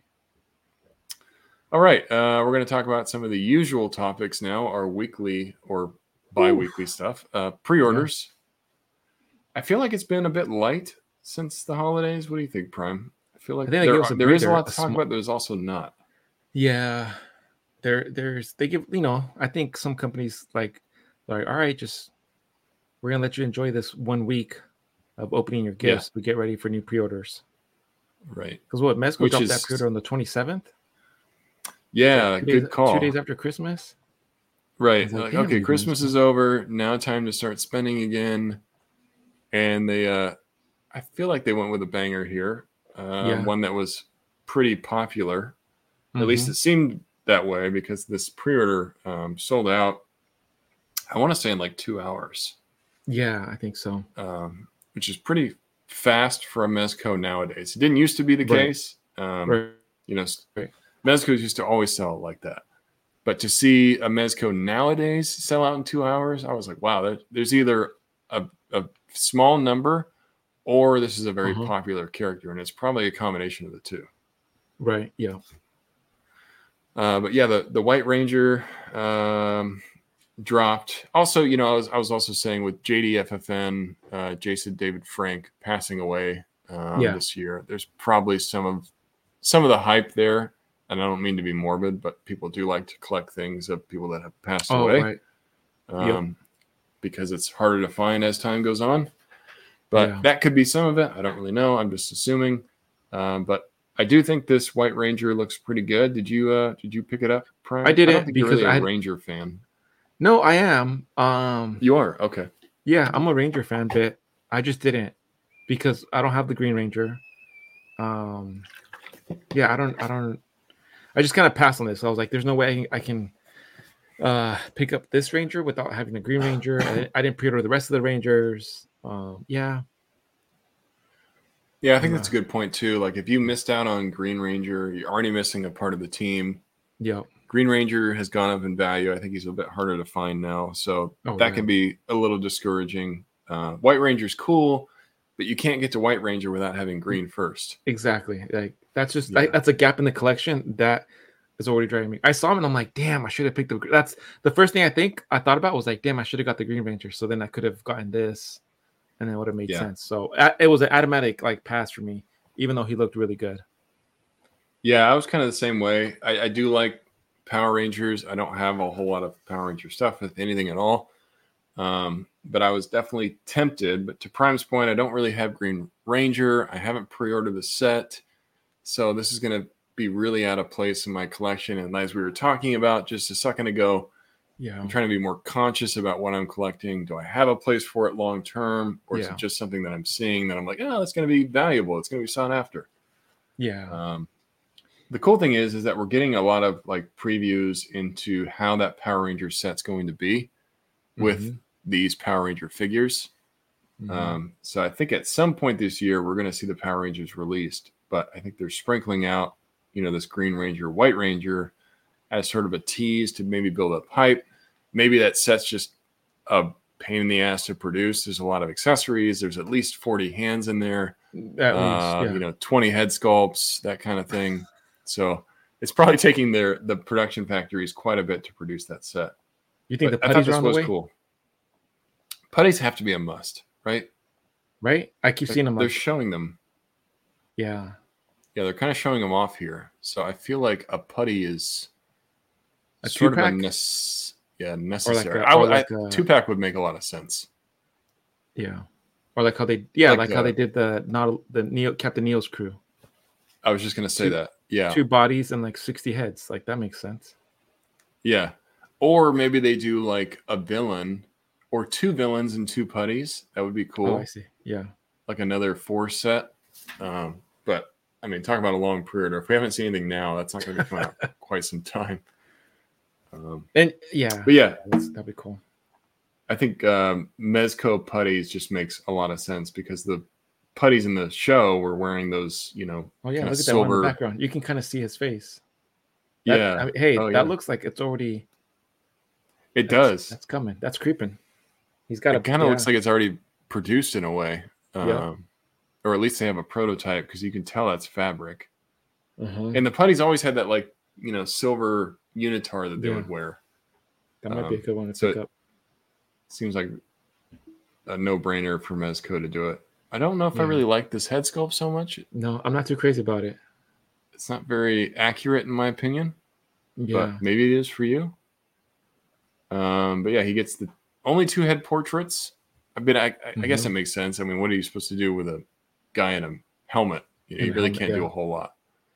All right. We're going to talk about some of the usual topics now, our weekly or bi-weekly stuff. Pre-orders. Yeah. I feel like it's been a bit light since the holidays. What do you think, Prime? I feel like there is a lot to talk about. There's also not. Yeah, they give, you know, I think some companies like, all right, we're gonna let you enjoy this 1 week of opening your gifts. We get ready for new pre-orders, right? Because Mezco dropped that pre-order on the 27th. Yeah, good call. 2 days after Christmas, right? Like, okay, Christmas is over. Now, time to start spending again. And they, I feel like they went with a banger here. One that was pretty popular. At least it seemed that way because this pre-order sold out, I want to say in like 2 hours. Yeah, I think so. Which is pretty fast for a Mezco nowadays. It didn't used to be the case. You know, Mezcos used to always sell like that. But to see a Mezco nowadays sell out in 2 hours, I was like, wow, there's either a small number or this is a very popular character. And it's probably a combination of the two. Right, yeah. But yeah, the White Ranger dropped. Also, you know, I was also saying with JDFFN, Jason David Frank passing away this year. There's probably some of the hype there, and I don't mean to be morbid, but people do like to collect things of people that have passed away, because it's harder to find as time goes on. But that could be some of it. I don't really know. I'm just assuming. But I do think this White Ranger looks pretty good. Did you pick it up, Prime? I didn't, I don't think because you're really a Ranger fan. No, I am. You are? Okay. Yeah, I'm a Ranger fan, but I just didn't because I don't have the Green Ranger. Yeah, I just kind of passed on this. I was like, there's no way I can pick up this Ranger without having the Green Ranger. I didn't pre-order the rest of the Rangers. Yeah, I think that's a good point too. Like if you missed out on Green Ranger, you're already missing a part of the team. Yeah. Green Ranger has gone up in value. I think he's a bit harder to find now. So that can be a little discouraging. White Ranger's cool. but you can't get to White Ranger without having green first. Exactly. Like that's just that's a gap in the collection that is already driving me. I saw him and I'm like, damn, I should have picked the. That's the first thing I thought about was like, damn, I should have got the Green Ranger. So then I could have gotten this, and then it would have made sense. So it was an automatic like pass for me, even though he looked really good. Yeah, I was kind of the same way. I do like Power Rangers. I don't have a whole lot of Power Ranger stuff, if anything at all. But I was definitely tempted. But to Prime's point, I don't really have Green Ranger. I haven't pre-ordered the set. So this is going to be really out of place in my collection. And as we were talking about just a second ago, I'm trying to be more conscious about what I'm collecting. Do I have a place for it long term? Or is it just something that I'm seeing that I'm like, oh, it's going to be valuable. It's going to be sought after. Yeah. The cool thing is that we're getting a lot of like previews into how that Power Ranger set's going to be with these Power Ranger figures. So I think at some point this year, we're going to see the Power Rangers released, but I think they're sprinkling out, this Green Ranger, White Ranger as sort of a tease to maybe build up hype. Maybe that set's just a pain in the ass to produce. There's a lot of accessories. There's at least 40 hands in there, 20 head sculpts, that kind of thing. So it's probably taking the production factories quite a bit to produce that set. You think but the putties are on the way? Cool. Putties have to be a must, right? Right? I keep seeing them. They're showing them. Yeah. Yeah, they're kind of showing them off here. So I feel like a putty is a sort two-pack? of necessary. Like a 2-pack would make a lot of sense. Yeah. Or like how they how they did the Captain Neo's crew. I was just going to say that. Yeah. 2 bodies and like 60 heads. Like that makes sense. Yeah. Or maybe they do like a villain or 2 villains and 2 putties. That would be cool. Oh, I see. Yeah. Like another 4 set. But I mean, talk about a long pre-order. If we haven't seen anything now, that's not going to be coming out quite some time. But that'd be cool. I think Mezco putties just makes a lot of sense because the putties in the show were wearing those, look at silver... that one in the background. You can kind of see his face. That looks like it's already. It does. That's coming. That's creeping. He's got. It kind of looks like it's already produced in a way, or at least they have a prototype because you can tell that's fabric. And the putties always had that silver unitar that they would wear. That might be a good one to pick up. Seems like a no-brainer for Mezco to do it. I don't know if I really like this head sculpt so much. No, I'm not too crazy about it. It's not very accurate in my opinion. Yeah. But maybe it is for you. But yeah, he gets the only 2 head portraits. I guess that makes sense. I mean, what are you supposed to do with a guy in a helmet? You really can't do a whole lot.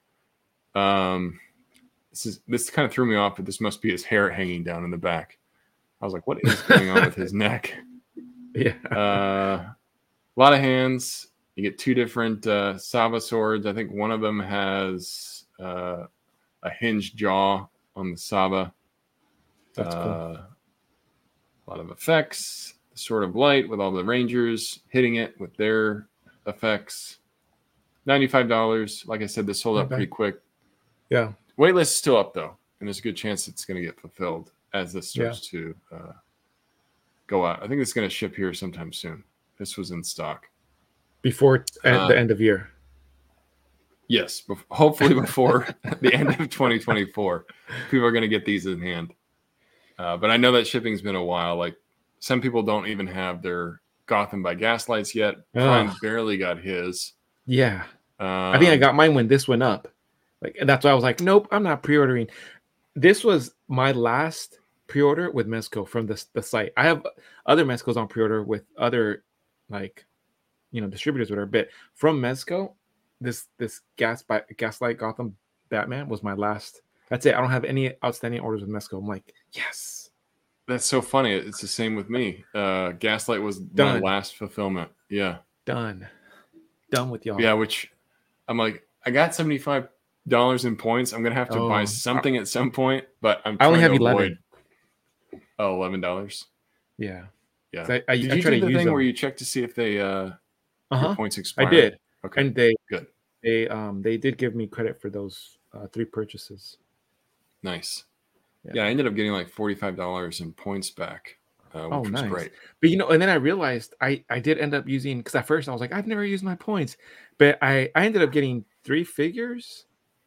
This kind of threw me off, but this must be his hair hanging down in the back. I was like, what is going on with his neck? Yeah. A lot of hands. You get 2 different Saba swords. I think one of them has a hinged jaw on the Saba. That's cool. A lot of effects. The Sword of Light with all the Rangers hitting it with their effects. $95. Like I said, this sold out pretty quick. Yeah. Waitlist is still up though, and there's a good chance it's going to get fulfilled as this starts to go out. I think it's going to ship here sometime soon. This was in stock before the end of year. Yes, hopefully before the end of 2024, people are going to get these in hand. But I know that shipping's been a while. Like some people don't even have their Gotham by Gaslights yet. Prime barely got his. Yeah, I think I got mine when this went up. And that's why I was like, nope, I'm not pre-ordering. This was my last pre-order with Mezco from the site. I have other Mezcos on pre-order with other distributors, whatever. But from Mezco, this Gaslight Gotham Batman was my last. That's it. I don't have any outstanding orders with Mezco. I'm like, yes. That's so funny. It's the same with me. Gaslight was my last fulfillment. Yeah. Done with y'all. Yeah, which I'm like, I got $75 in points. I'm gonna have to buy something at some point, but I only have 11. Oh, $11. Yeah. Yeah. Did you do the thing where you check to see if they your points expire? I did. Okay. And they did give me credit for those 3 purchases. Nice. Yeah, I ended up getting like $45 in points back. which was great. But and then I realized I did end up using, because at first I was like, I've never used my points, but I ended up getting three figures.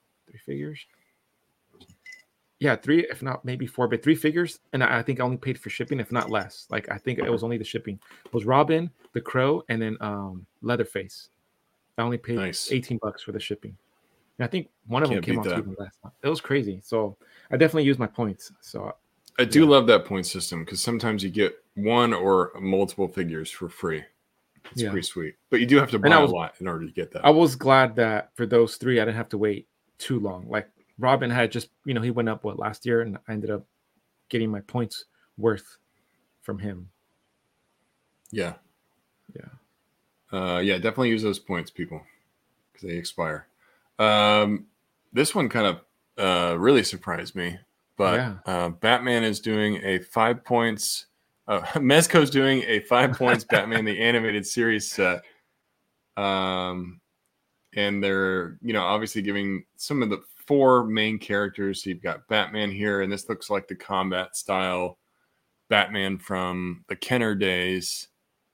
Yeah, three, if not maybe four, but three figures. And I think I only paid for shipping, if not less. Like, I think it was only the shipping. It was Robin, the Crow, and then Leatherface. I only paid $18 for the shipping. And I think one of them came out even less. It was crazy. So I definitely used my points. So I do love that point system, because sometimes you get one or multiple figures for free. It's pretty sweet. But you do have to buy a lot in order to get that. I was glad that for those three, I didn't have to wait too long. Like, Robin had just, he went up last year, and I ended up getting my points worth from him. Yeah. Definitely use those points, people, because they expire. This one kind of really surprised me, but Batman is doing a 5 points. Mezco's doing a 5 points Batman the Animated Series set. And they're obviously giving some of the 4 main characters. So you've got Batman here, and this looks like the combat style Batman from the Kenner days.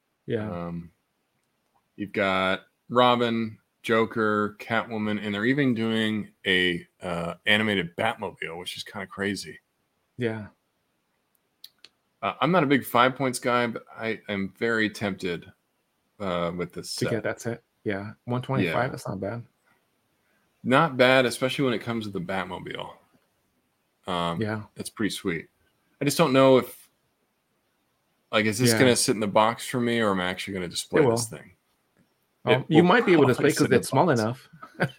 You've got Robin, Joker, Catwoman, and they're even doing a animated Batmobile, which is kind of crazy. I'm not a big 5 points guy, but I am very tempted with this set. To get that set. 125. That's not bad. Not bad, especially when it comes to the Batmobile. That's pretty sweet. I just don't know if, is this going to sit in the box for me, or am I actually going to display this thing? You might be able to display because it's small enough.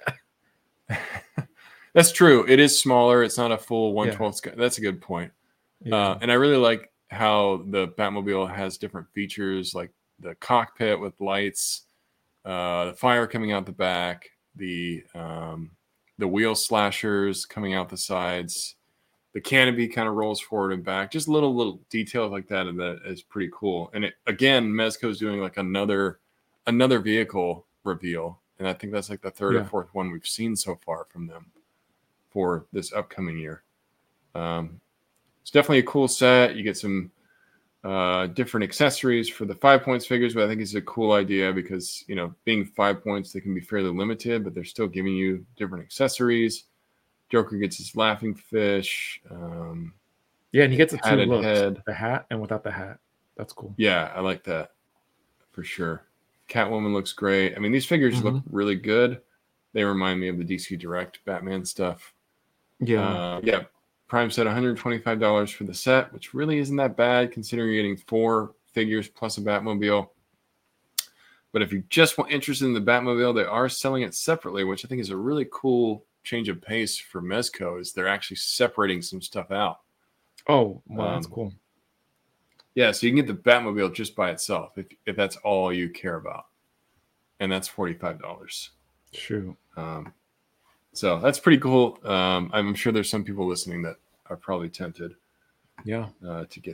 That's true. It is smaller. It's not a full 1/12. That's a good point. And I really like how the Batmobile has different features, like the cockpit with lights, the fire coming out the back, the wheel slashers coming out the sides, the canopy kind of rolls forward and back. Just little details like that, and that is pretty cool. And again, Mezco's doing like another vehicle reveal, and I think that's like the third or fourth one we've seen so far from them for this upcoming year. It's definitely a cool set. You get some different accessories for the 5 points figures, but I think it's a cool idea because, being 5 points, they can be fairly limited, but they're still giving you different accessories. Joker gets his laughing fish. And he gets a two looks, head. The hat and without the hat. That's cool. Yeah, I like that for sure. Catwoman looks great. I mean, these figures look really good. They remind me of the DC Direct Batman stuff. Prime said $125 for the set, which really isn't that bad considering you're getting 4 figures plus a Batmobile. But if you're just interested in the Batmobile, they are selling it separately, which I think is a really cool change of pace for Mezco, is they're actually separating some stuff out. Oh, well, that's cool. Yeah, so you can get the Batmobile just by itself if that's all you care about. And that's $45. True. So that's pretty cool. I'm sure there's some people listening that are probably tempted to get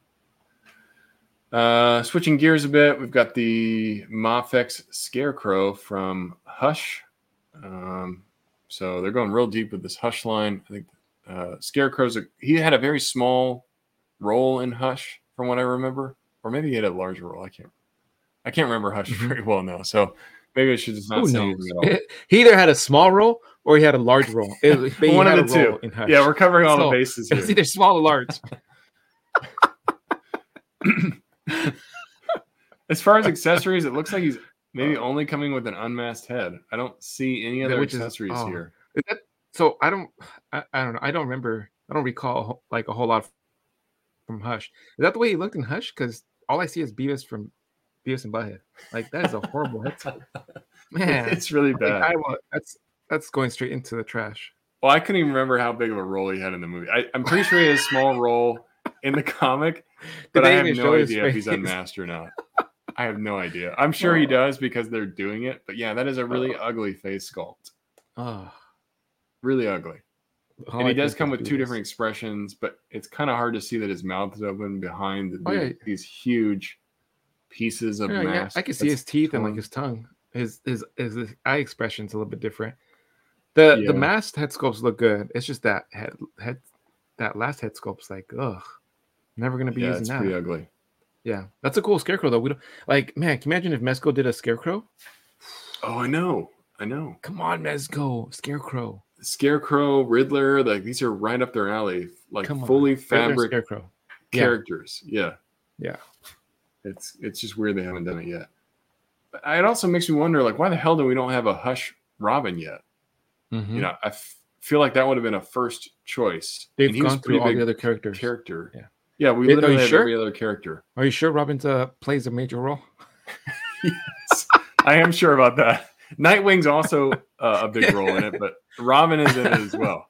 that. Switching gears a bit, we've got the Mafex Scarecrow from Hush. So they're going real deep with this Hush line. I think Scarecrow's he had a very small role in Hush, from what I remember, or maybe he had a larger role. I can't remember Hush very well now. So maybe I should just not say anything at all. He either had a small role or he had a large role. One of the two. In Hush. Yeah, we're covering all the bases here. It's either small or large. As far as accessories, it looks like he's maybe only coming with an unmasked head. I don't see any other accessories here. So I don't know. I don't remember. I don't recall like a whole lot from Hush. Is that the way he looked in Hush? Because all I see is Beavis from Beavis and Butthead. Like, that is a horrible head sculpt. Man, it's really bad. That's going straight into the trash. Well, I couldn't even remember how big of a role he had in the movie. I'm pretty sure he had a small role in the comic, but I have no idea if he's unmasked or not. I have no idea. I'm sure he does because they're doing it. But yeah, that is a really ugly face sculpt. Really ugly. And he does come with 2 different expressions, but it's kind of hard to see that his mouth is open behind these huge pieces of mask. I can see his teeth and like his tongue. His eye expression's a little bit different. The masked head sculpts look good. It's just that that last head sculpt's like, ugh. Never gonna be Yeah, using it's that. pretty ugly. Yeah, that's a cool Scarecrow though. We don't like, man. Can you imagine if Mezco did a Scarecrow? Oh, I know. Come on, Mezco, Scarecrow. Scarecrow, Riddler, like these are right up their alley. Like Come on. fully Riddler, fabric Scarecrow. characters. Yeah. It's just weird they haven't done it yet. But it also makes me wonder, like, why the hell do we don't have a Hush Robin yet? Mm-hmm. You know, I feel like that would have been a first choice. They've gone through all the other characters. Yeah, we literally have every other character. Are you sure Robin plays a major role? Yes, I am sure about that. Nightwing's also a big role in it, but Robin is in it as well.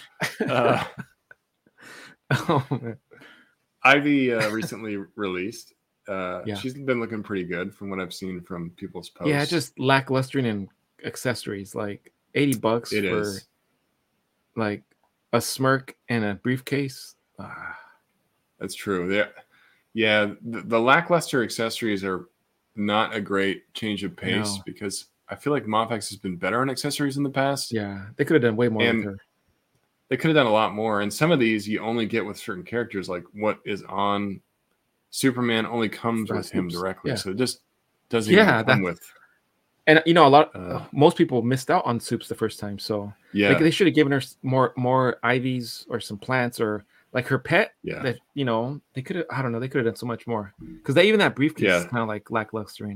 Oh, man. Ivy recently released. She's been looking pretty good from what I've seen from people's posts. Yeah, just lackluster in accessories, like $80 for like a smirk and a briefcase. That's true. The lackluster accessories are not a great change of pace because I feel like Mafex has been better on accessories in the past. Yeah, they could have done way more with her. They could have done a lot more. And some of these you only get with certain characters, like what is on Superman only comes with him directly. Yeah. So it just doesn't even come with. And most people missed out on Soups the first time. So they should have given her more ivies or some plants or like her pet. Yeah. That, they could have, I don't know, they could have done so much more. Because even that briefcase is kind of like lackluster.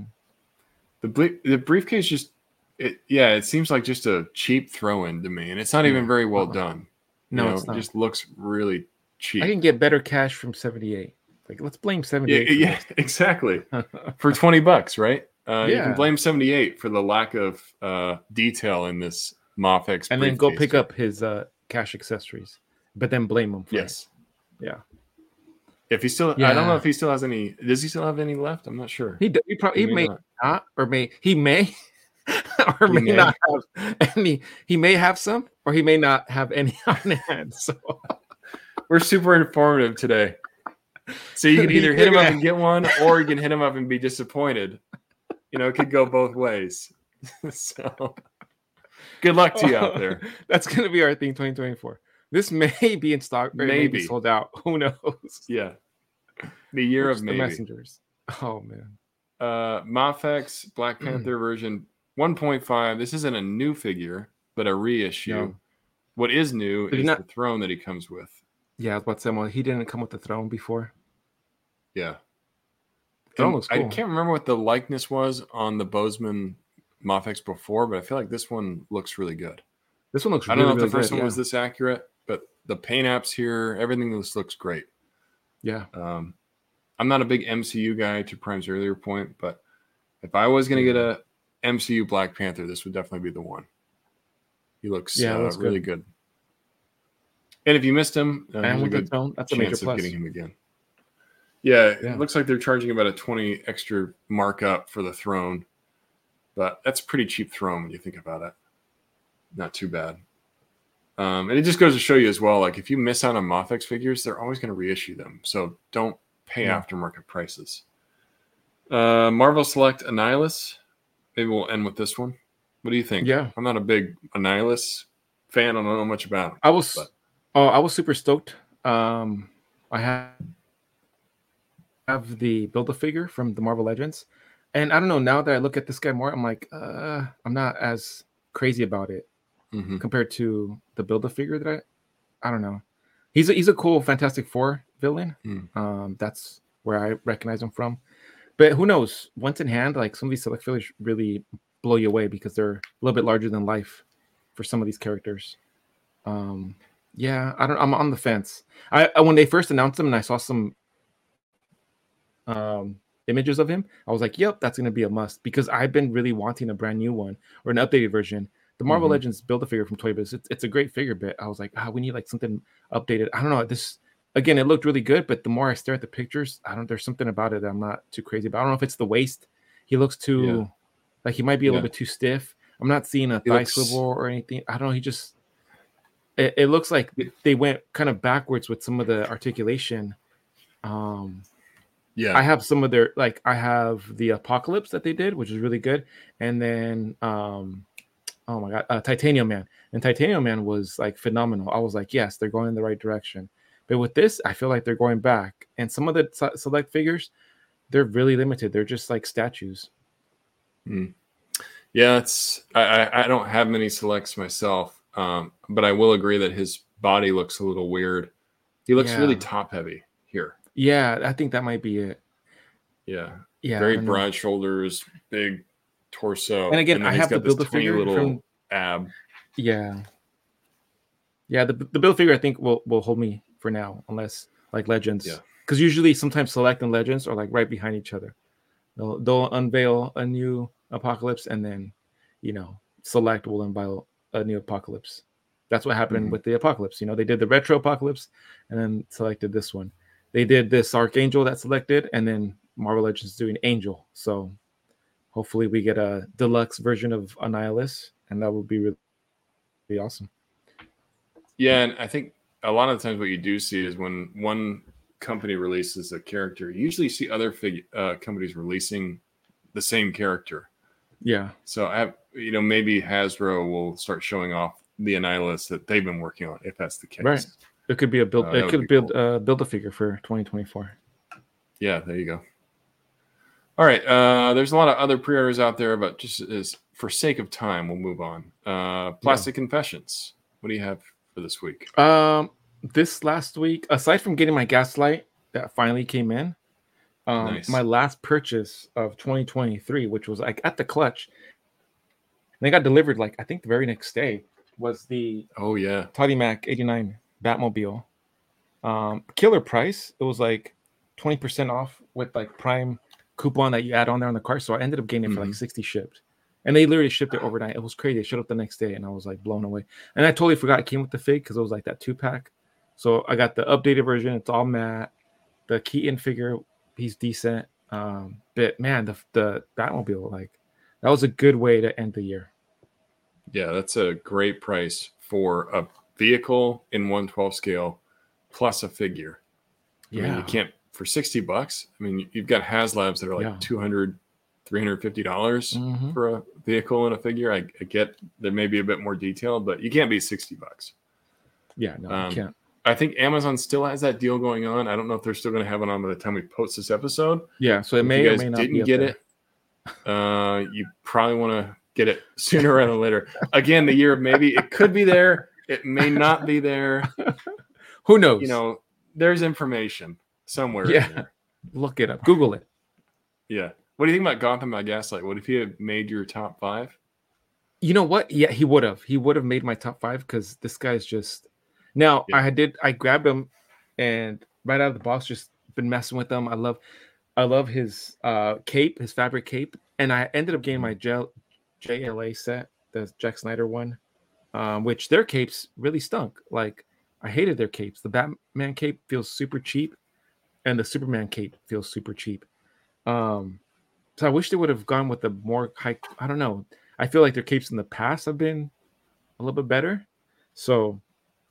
The briefcase it seems like just a cheap throw-in to me. And it's not even very well done. No, it's not. It just looks really cheap. I can get better cash from 78. Like, let's blame 78. Yeah, exactly. For $20, right? You can blame 78 for the lack of detail in this Mafex. And then go pick up his cash accessories, but then blame him for it. Yeah. If he still, I don't know if he still has any. Does he still have any left? I'm not sure. He may not, or he may not have any. He may have some, or he may not have any on hand. So we're super informative today. So you can either hit him up and get one, or you can hit him up and be disappointed. It could go both ways. So good luck to you out there. That's going to be our theme 2024. This may be in stock, or maybe sold out. Who knows? Yeah. The year of maybe. The messengers. Oh, man. Mafex Black Panther version 1.5. This isn't a new figure, but a reissue. No. What is new is the throne that he comes with. Yeah, I was about to say, well, he didn't come with the throne before. Yeah. Throne looks cool. I can't remember what the likeness was on the Bozeman Mafex before, but I feel like this one looks really good. This one looks really good. I don't know if the first one was this accurate, but the paint apps here, everything looks great. Yeah. I'm not a big MCU guy, to Prime's earlier point, but if I was going to get a MCU Black Panther, this would definitely be the one. He looks really good. And if you missed him, and with the tone, that's a major plus. Of getting him again. Yeah, it looks like they're charging about a 20 extra markup for the throne, but that's a pretty cheap throne when you think about it. Not too bad. And it just goes to show you as well, like if you miss out on Mafex figures, they're always going to reissue them. So don't pay aftermarket prices. Marvel Select Annihilus. Maybe we'll end with this one. What do you think? Yeah. I'm not a big Annihilus fan. I don't know much about him. I was super stoked. I have the Build-A-Figure from the Marvel Legends. And I don't know, now that I look at this guy more, I'm like, I'm not as crazy about it compared to the Build-A-Figure that I don't know. He's a cool Fantastic Four villain. That's where I recognize him from. But who knows? Once in hand, like some of these select figures really blow you away because they're a little bit larger than life for some of these characters. I'm on the fence. I when they first announced him and I saw some images of him, I was like, yep, that's going to be a must because I've been really wanting a brand new one or an updated version. The Marvel Legends Build-A-Figure from Toy Biz, it's a great figure, but I was like, we need like something updated. I don't know. This, again, it looked really good, but the more I stare at the pictures, there's something about it that I'm not too crazy about. I don't know if it's the waist. He looks too, like he might be a little bit too stiff. I'm not seeing a thigh swivel or anything. I don't know. He just, it looks like they went kind of backwards with some of the articulation. I have some of their, like I have the Apocalypse that they did, which is really good. And then, oh my God, Titanium Man. And Titanium Man was like phenomenal. I was like, yes, they're going in the right direction. But with this, I feel like they're going back. And some of the select figures, they're really limited. They're just like statues. Yeah, I don't have many selects myself, but I will agree that his body looks a little weird. He looks really top heavy here. Yeah, I think that might be it. Yeah. Very broad shoulders, big torso. And again, I have to build the tiny figure little from ab. Yeah. Yeah, the build figure I think will hold me for now, unless like Legends. Yeah. Because usually sometimes Select and Legends are like right behind each other. They'll unveil a new Apocalypse, and then Select will unveil a new Apocalypse. That's what happened with the Apocalypse. They did the retro Apocalypse and then selected this one. They did this Archangel that selected, and then Marvel Legends doing Angel. So hopefully we get a deluxe version of Annihilus, and that would be really, really awesome. Yeah, and I think a lot of the times what you do see is when one company releases a character, you usually see other companies releasing the same character. Yeah. So maybe Hasbro will start showing off the Annihilus that they've been working on, if that's the case. Right. It could be a build. It could build build a figure for 2024. Yeah, there you go. All right. There's a lot of other pre-orders out there, but just as for sake of time, we'll move on. Plastic Confessions. What do you have for this week? This last week, aside from getting my Gaslight that finally came in, nice. My last purchase of 2023, which was like at the clutch, and they got delivered like I think the very next day, was the Toddy Mac 89 Batmobile. Killer price. It was like 20% off with like Prime coupon that you add on there on the cart. So I ended up getting it for like 60 shipped. And they literally shipped it overnight. It was crazy. It showed up the next day and I was like blown away. And I totally forgot it came with the fig because it was like that 2-pack. So I got the updated version. It's all matte. The Keaton figure, he's decent. But man, the Batmobile, like that was a good way to end the year. Yeah, that's a great price for a vehicle in 1/12 scale plus a figure. Yeah. I mean, you can't for $60. I mean, you've got HasLabs that are like $200, $350 for a vehicle and a figure. I get there may be a bit more detail, but you can't beat $60. Yeah, no, you can't. I think Amazon still has that deal going on. I don't know if they're still going to have it on by the time we post this episode. Yeah, so it may or may not didn't get it. You probably want to get it sooner rather than later. Again, the year of maybe. It could be there. It may not be there. Who knows? There's information somewhere. Yeah, in there. Look it up. Google it. Yeah. What do you think about Gotham by Gaslight? What if he had made your top 5? You know what? Yeah, he would have. He would have made my top 5 because this guy's just. Now I grabbed him, and right out of the box, just been messing with them. I love his cape, his fabric cape, and I ended up getting my JLA set, the Jack Snyder one, which their capes really stunk. Like I hated their capes. The Batman cape feels super cheap, and the Superman cape feels super cheap. So I wish they would have gone with the more high. I don't know. I feel like their capes in the past have been a little bit better. So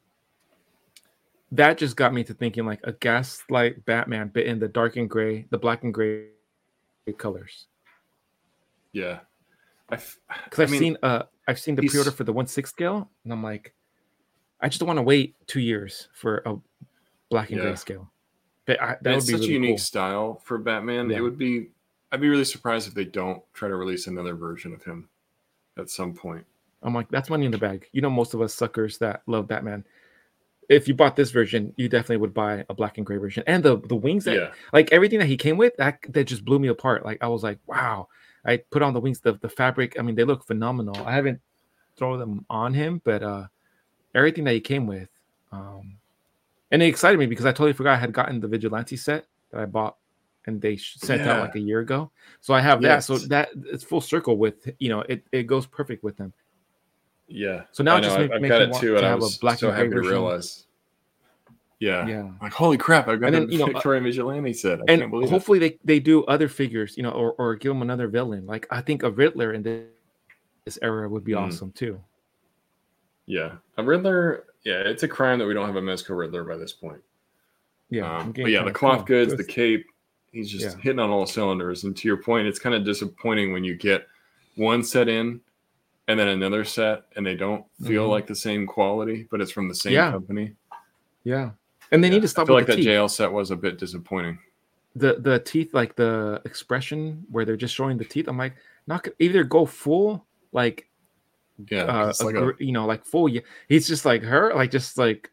that just got me to thinking like a Gaslight Batman, but in the dark and gray, the black and gray colors. Yeah, because I've seen the pre-order for the 1/6 scale, and I'm like, I just don't want to wait 2 years for a black and gray scale. But that would be such really a unique cool style for Batman. Yeah. I'd be really surprised if they don't try to release another version of him at some point. I'm like, that's money in the bag. Most of us suckers that love Batman. If you bought this version, you definitely would buy a black and gray version. And the wings that like everything that he came with, that just blew me apart. Like I was like, wow. I put on the wings, the fabric. I mean, they look phenomenal. I haven't thrown them on him, but everything that he came with. And it excited me because I totally forgot I had gotten the Vigilante set that I bought and they sent out like a year ago. So I have that. So that it's full circle with, it goes perfect with them. Yeah. So now I know, just I've makes got me it want too, to and I have was a black so and gray happy to version. realize. Yeah. Yeah. Like, holy crap, I've got And then, the Victoria Vigilante set. I And can't believe hopefully they do other figures, or give them another villain. Like I think a Riddler in this era would be awesome too. Yeah. A Riddler, it's a crime that we don't have a Mezco Riddler by this point. Yeah. But yeah, the cloth goods, the cape, he's just hitting on all cylinders. And to your point, it's kind of disappointing when you get one set in and then another set and they don't feel like the same quality, but it's from the same company. Yeah. And they need to I stop feel with like the that teeth. JL set was a bit disappointing. The teeth, like the expression where they're just showing the teeth. I'm like, not either go full like Yeah, it's like like full. He's just like her, like just like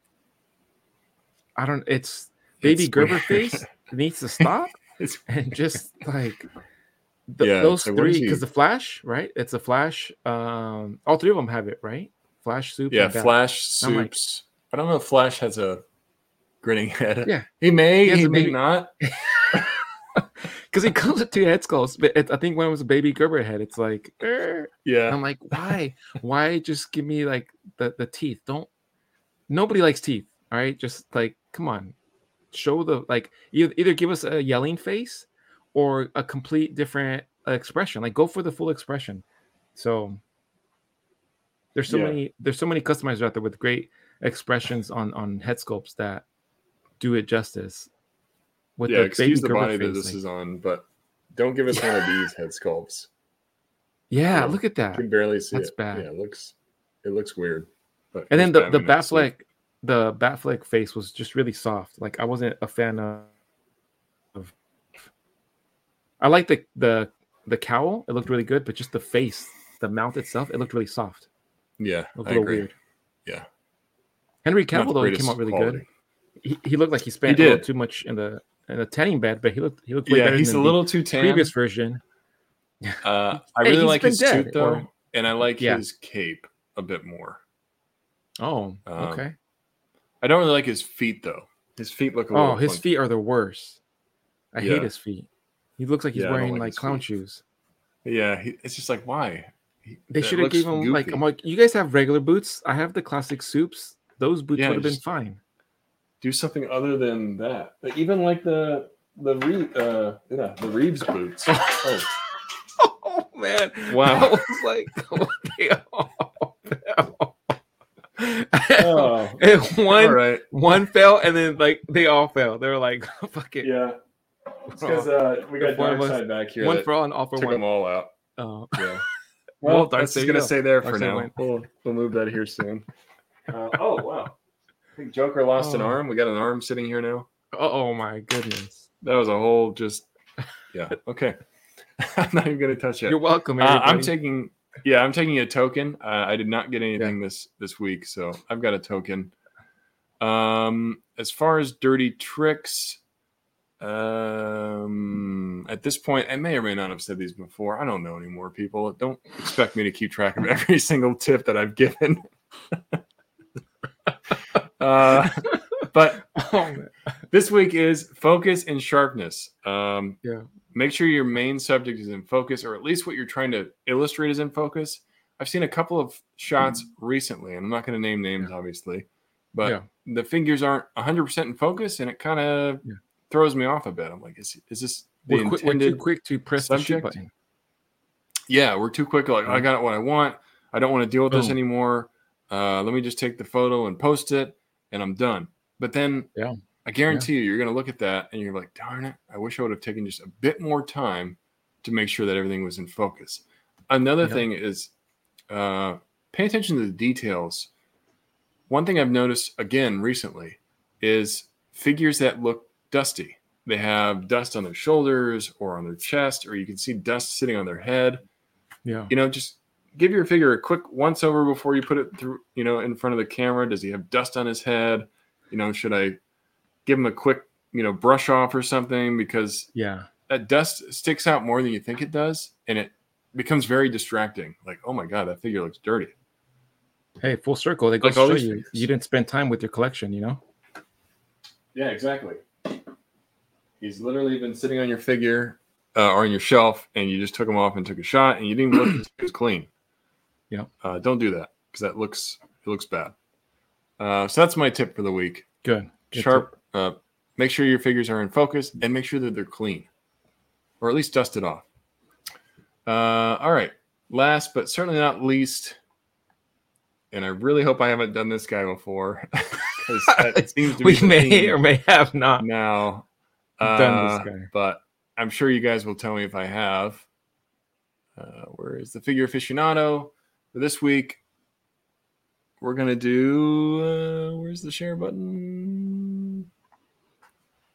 I don't. It's Baby Gerber weird. face needs to stop It's and just like yeah, those it's like, what is three, he? because the Flash, right? It's a Flash. All three of them have it, right? Flash, Soups, Yeah, and Bat. Flash, I'm like, Soups. I don't know if Flash has a grinning head. yeah, He may, has he a may baby- not. because he comes with 2 head skulls. But I think when it was a Baby Gerber head, it's like, Yeah, I'm like, why? Why just give me like the teeth? Don't. Nobody likes teeth. All right, just like, come on, show the like either give us a yelling face or a complete different expression. Like, go for the full expression. So there's so many customizers out there with great expressions on head sculpts that do it justice. With the excuse Baby the Gerber body that face, this like, is on, but don't give us one of these head sculpts. yeah, You know, look at you that. can barely see That's it. bad. Yeah, it looks weird. But And then here's the Batman suit. Batfleck face was just really soft. Like, I wasn't a fan of I like the cowl. It looked really good, but just the face, the mouth itself, it looked really soft. Yeah, It looked I a little agree. weird. Yeah, Henry not Cavill, the though, he greatest came out really quality. good. He looked like he spent He a little did. too much in the tanning bed, but he looked way Yeah, better he's than a the little too tan. previous version. I Hey, really he's like been his dead, suit though, and I like Yeah. his cape a bit more. Oh, okay. I don't really like his feet though. His feet look a little. Oh, his funky. feet are the worst. I Yeah. hate his feet. He looks like he's Yeah, I don't wearing like like his clown feet. shoes. Yeah, it's just like why? They That should have looks gave him like, goofy. I'm like, you guys have regular boots. I have the classic Soups. Those boots Yeah, would have been just- fine. Do something other than that. Like, even like the Reeves boots. Oh, Oh man! Wow. I was like, they all fell. oh. And All right. one fell, and then like they all fell. They were like, "Fuck it." Yeah. It's because we The got four of us- Darkseid back here. one that for all and all for took one. them all out. Oh. Yeah. Well, Well, Darkseid, that's just you gonna know. stay there for Darkseid now. went. We'll move that here soon. Oh wow! I think Joker lost an Oh. arm. We got an arm sitting here now. Oh my goodness! That was a whole just. Yeah. Okay. I'm not even gonna touch it. You're welcome. I'm Everybody. taking a token. I did not get anything this week, so I've got a token. As far as dirty tricks, at this point, I may or may not have said these before. I don't know anymore, people. Don't expect me to keep track of every single tip that I've given. But Oh, man. this week is focus and sharpness. Yeah. Make sure your main subject is in focus, or at least what you're trying to illustrate is in focus. I've seen a couple of shots recently, and I'm not going to name names, obviously, but the figures aren't 100% in focus, and it kind of throws me off a bit. I'm like, is this the We're intended too quick to press the shoot subject? button. Yeah, we're too quick. Like, I got what I want. I don't want to deal with this Boom. anymore. Let me just take the photo and post it, and I'm done. But then I guarantee you're going to look at that, and you're like, darn it, I wish I would have taken just a bit more time to make sure that everything was in focus. Another thing is pay attention to the details. One thing I've noticed, again, recently is figures that look dusty. They have dust on their shoulders or on their chest, or you can see dust sitting on their head. Yeah. You know, just give your figure a quick once over before you put it through, in front of the camera. Does he have dust on his head? Should I give him a quick, brush off or something? Because that dust sticks out more than you think it does. And it becomes very distracting. Like, oh my God, that figure looks dirty. Hey, full circle. They go Like all show these you. figures. You didn't spend time with your collection, Yeah, exactly. He's literally been sitting on your figure or on your shelf, and you just took him off and took a shot, and you didn't even look at it was clean. Yeah. Don't do that because it looks bad. So that's my tip for the week. Good. Sharp. Make sure your figures are in focus, and make sure that they're clean, or at least dust it off. All right. Last but certainly not least, and I really hope I haven't done this guy before, because it seems to be We the may theme or may have not now. done this guy. But I'm sure you guys will tell me if I have. Where is the figure aficionado for this week? We're gonna do. Where's the share button?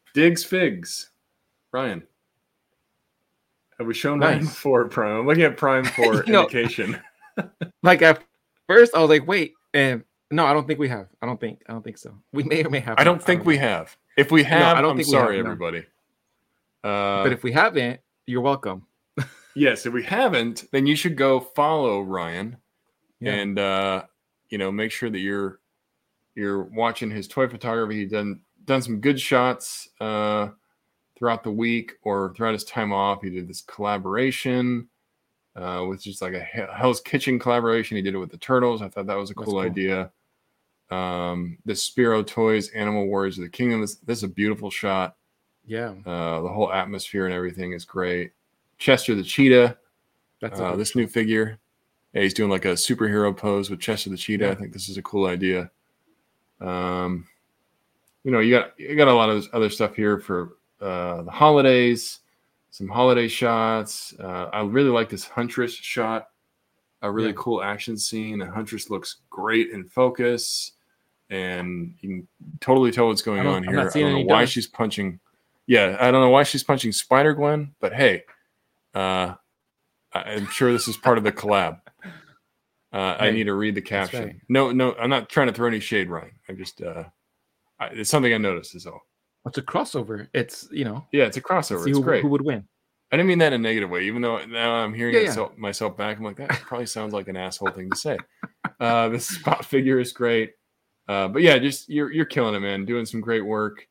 Diggs Figs. Ryan. Have we shown Nice. Ryan for Prime? I'm looking at Prime for indication. Like at first, I was like, wait, and no, I don't think we have. I don't think so. We may or may have. I don't think we have. If we have, I don't I'm think sorry, we have, no. everybody. But if we haven't, you're welcome. Yes, if we haven't, then you should go follow Ryan, and make sure that you're watching his toy photography. He's done some good shots throughout the week or throughout his time off. He did this collaboration, which is like a Hell's Kitchen collaboration. He did it with the Turtles. I thought that was a cool idea. The Spiro Toys Animal Warriors of the Kingdom. This is a beautiful shot. Yeah. The whole atmosphere and everything is great. Chester the Cheetah. That's this new figure. Yeah, he's doing like a superhero pose with Chester the Cheetah. Yeah. I think this is a cool idea. You got a lot of other stuff here for the holidays, some holiday shots. I really like this Huntress shot. A really cool action scene. And Huntress looks great in focus. And you can totally tell what's going on here. I don't know why she's punching. Yeah, I don't know why she's punching Spider-Gwen, but hey, I'm sure this is part of the collab. I need to read the caption. Right. No, I'm not trying to throw any shade, Ryan. I'm just, it's something I noticed is all. It's a crossover. It's, Yeah, it's a crossover. It's great. Who would win? I didn't mean that in a negative way, even though now I'm hearing myself back. I'm like, that probably sounds like an asshole thing to say. This spot figure is great. But yeah, just you're killing it, man. Doing some great work.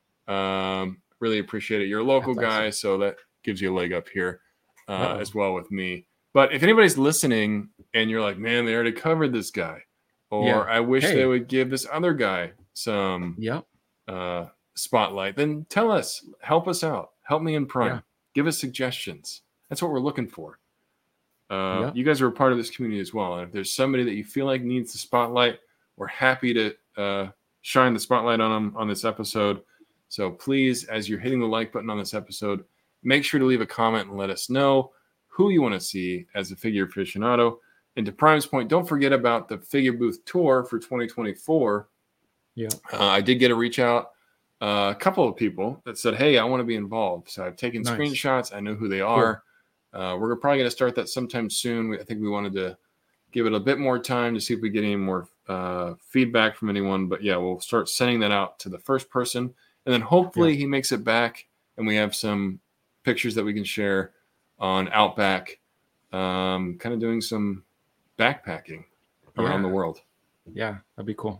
Really appreciate it. You're a local guy, so that gives you a leg up here as well with me. But if anybody's listening and you're like, man, they already covered this guy, or I wish they would give this other guy some spotlight, then tell us, help us out, help me in Prime, give us suggestions. That's what we're looking for. You guys are a part of this community as well. And if there's somebody that you feel like needs the spotlight, we're happy to shine the spotlight on them on this episode. So please, as you're hitting the like button on this episode, make sure to leave a comment and let us know who you want to see as a figure aficionado. And to Prime's point, don't forget about the Figure Booth Tour for 2024. Yeah, I did get a reach out, a couple of people that said, hey, I want to be involved. So I've taken screenshots. I know who they are. Cool. We're probably going to start that sometime soon. I think we wanted to give it a bit more time to see if we get any more feedback from anyone. But yeah, we'll start sending that out to the first person. And then hopefully he makes it back and we have some pictures that we can share on Outback, kind of doing some backpacking around the world. Yeah, that'd be cool.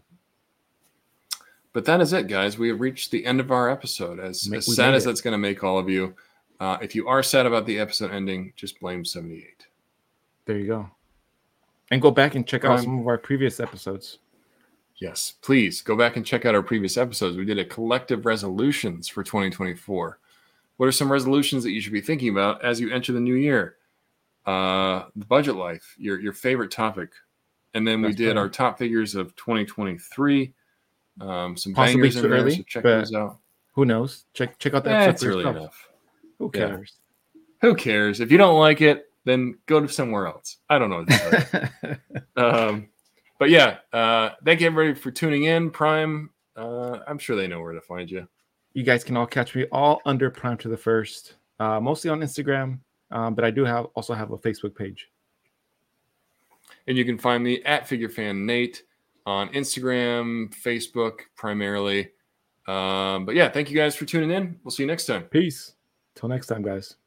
But that is it, guys. We have reached the end of our episode. As sad as that's going to make all of you, if you are sad about the episode ending, just blame 78. There you go. And go back and check out some of our previous episodes. Yes, please go back and check out our previous episodes. We did a collective resolutions for 2024. What are some resolutions that you should be thinking about as you enter the new year? The budget life, your favorite topic. And then we did our top figures of 2023. Some bangers in there, so check those out. Who knows? Check out the episode. That's early enough. Who cares? Yeah. Who cares? If you don't like it, then go to somewhere else. I don't know what to tell you. But yeah, thank you everybody for tuning in. Prime, I'm sure they know where to find you. You guys can all catch me all under Prime to the First, mostly on Instagram, but I do also have a Facebook page. And you can find me at FigureFanNate on Instagram, Facebook primarily. But yeah, thank you guys for tuning in. We'll see you next time. Peace. Till next time, guys.